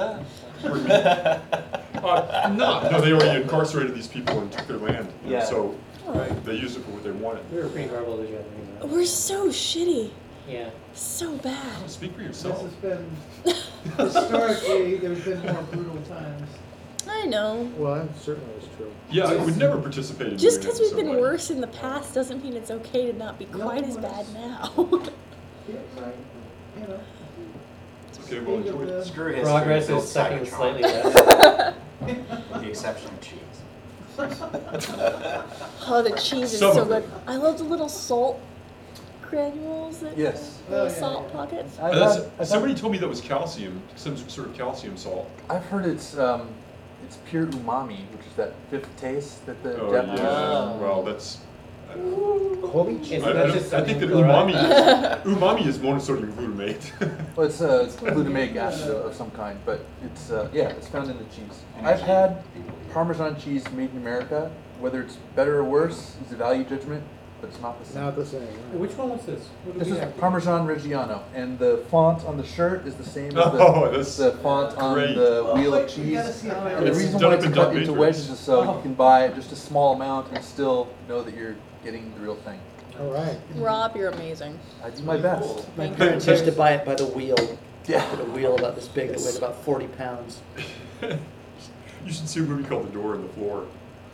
that? No, they already incarcerated these people and took their land. And Yeah. So Right. they used it for what they wanted. We were pretty horrible to Japanese. huh? We're so shitty. Yeah. So bad. Speak for This yourself. has been, historically, there's been more brutal times. I know. Well, that certainly is true. Yeah, I would never participate in Just doing because it, we've so, been like, worse in the past doesn't mean it's okay to not be quite as bad now. Yeah, right, you know. It's okay, well, Speak of enjoy it. the- Screw history. Progress build is sucking Cybertron, slightly less. With the exception of cheese. Oh, the cheese is Some so of good. it. I love the little salt granules that Yes. little Oh, yeah, salt yeah. pockets? Somebody told me that was calcium, some sort of calcium salt. I've heard it's pure umami, which is that fifth taste that the Oh, Japanese. yeah, well, that's, Kobe cheese. It's I not just think that chloride. umami is monosodium glutamate. Well, it's glutamic acid of some kind, but it's it's found in the cheese. I've had Parmesan cheese made in America. Whether it's better or worse is a value judgment, but it's not the same. Not the same. Right? Which one was this? What do This we is have? Parmesan Reggiano, and the font on the shirt is the same as Oh, that's the font on great. the wheel Wait, of we cheese. gotta see it. And the It's reason done why up it's in cut Dunk into Matrix. wedges is so you can buy just a small amount and still know that you're getting the real thing. All right. Rob, you're amazing. I do my best. My parents used to buy it by the wheel. Yeah. With a wheel about this big that weighed about 40 pounds. You should see a movie called The Door in the Floor.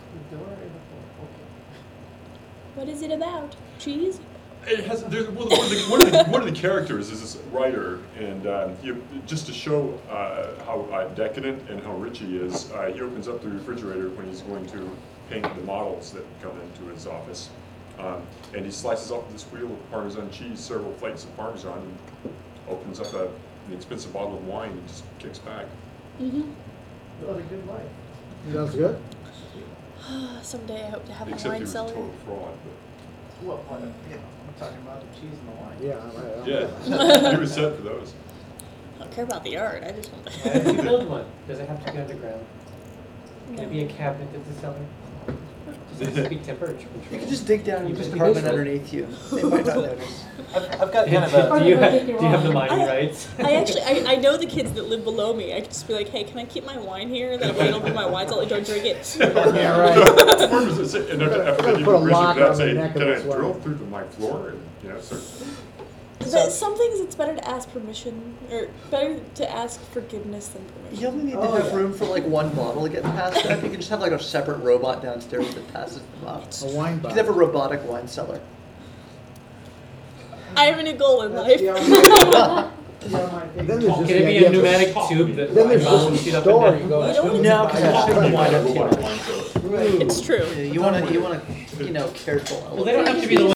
What is it about? Cheese? It has. One of the characters is this writer, and just to show how decadent and how rich he is, he opens up the refrigerator when he's going to paint the models that come into his office, and he slices off this wheel of Parmesan cheese, several flakes of Parmesan, and opens up an expensive bottle of wine and just kicks back. Mm-hmm. What a good life. Sounds good. Someday I hope to have a Except he wine was a cellar. total fraud. Well, I'm talking about the cheese and the wine. Yeah. But yeah, he was set for those. I don't care about the art. I just want Why don't you the. build one? Does it have to be underground? Can it be a cabinet that's a cellar? Does it have to be temperature You controlled? can just dig down You into just the be carbon neutral. underneath you. They might not notice. I've got kind of a. do you have the mining rights? I know the kids that live below me. I could just be like, hey, can I keep my wine here? That way it'll be my wine cellar. Don't drink it. Yeah, right. Where does it sit? And after Gotta you put a raise it lock up, on the say, neck of can I this one." drill through my floor? And start. But some things it's better to ask permission, or better to ask forgiveness than permission. You only need to Oh, have yeah. room for like one bottle to get past that. You can just have like a separate robot downstairs that passes them up. A wine You bottle. can have a robotic wine cellar. I have a new goal in life. Then there's Can just it the be idea a of- pneumatic tube that Then there's rolls just shit a up and store. down? You go. You don't- No, because Yeah. it's going to wind up too Robotic much. wine cellar. It's true. You want to, careful. Well, they don't have to be the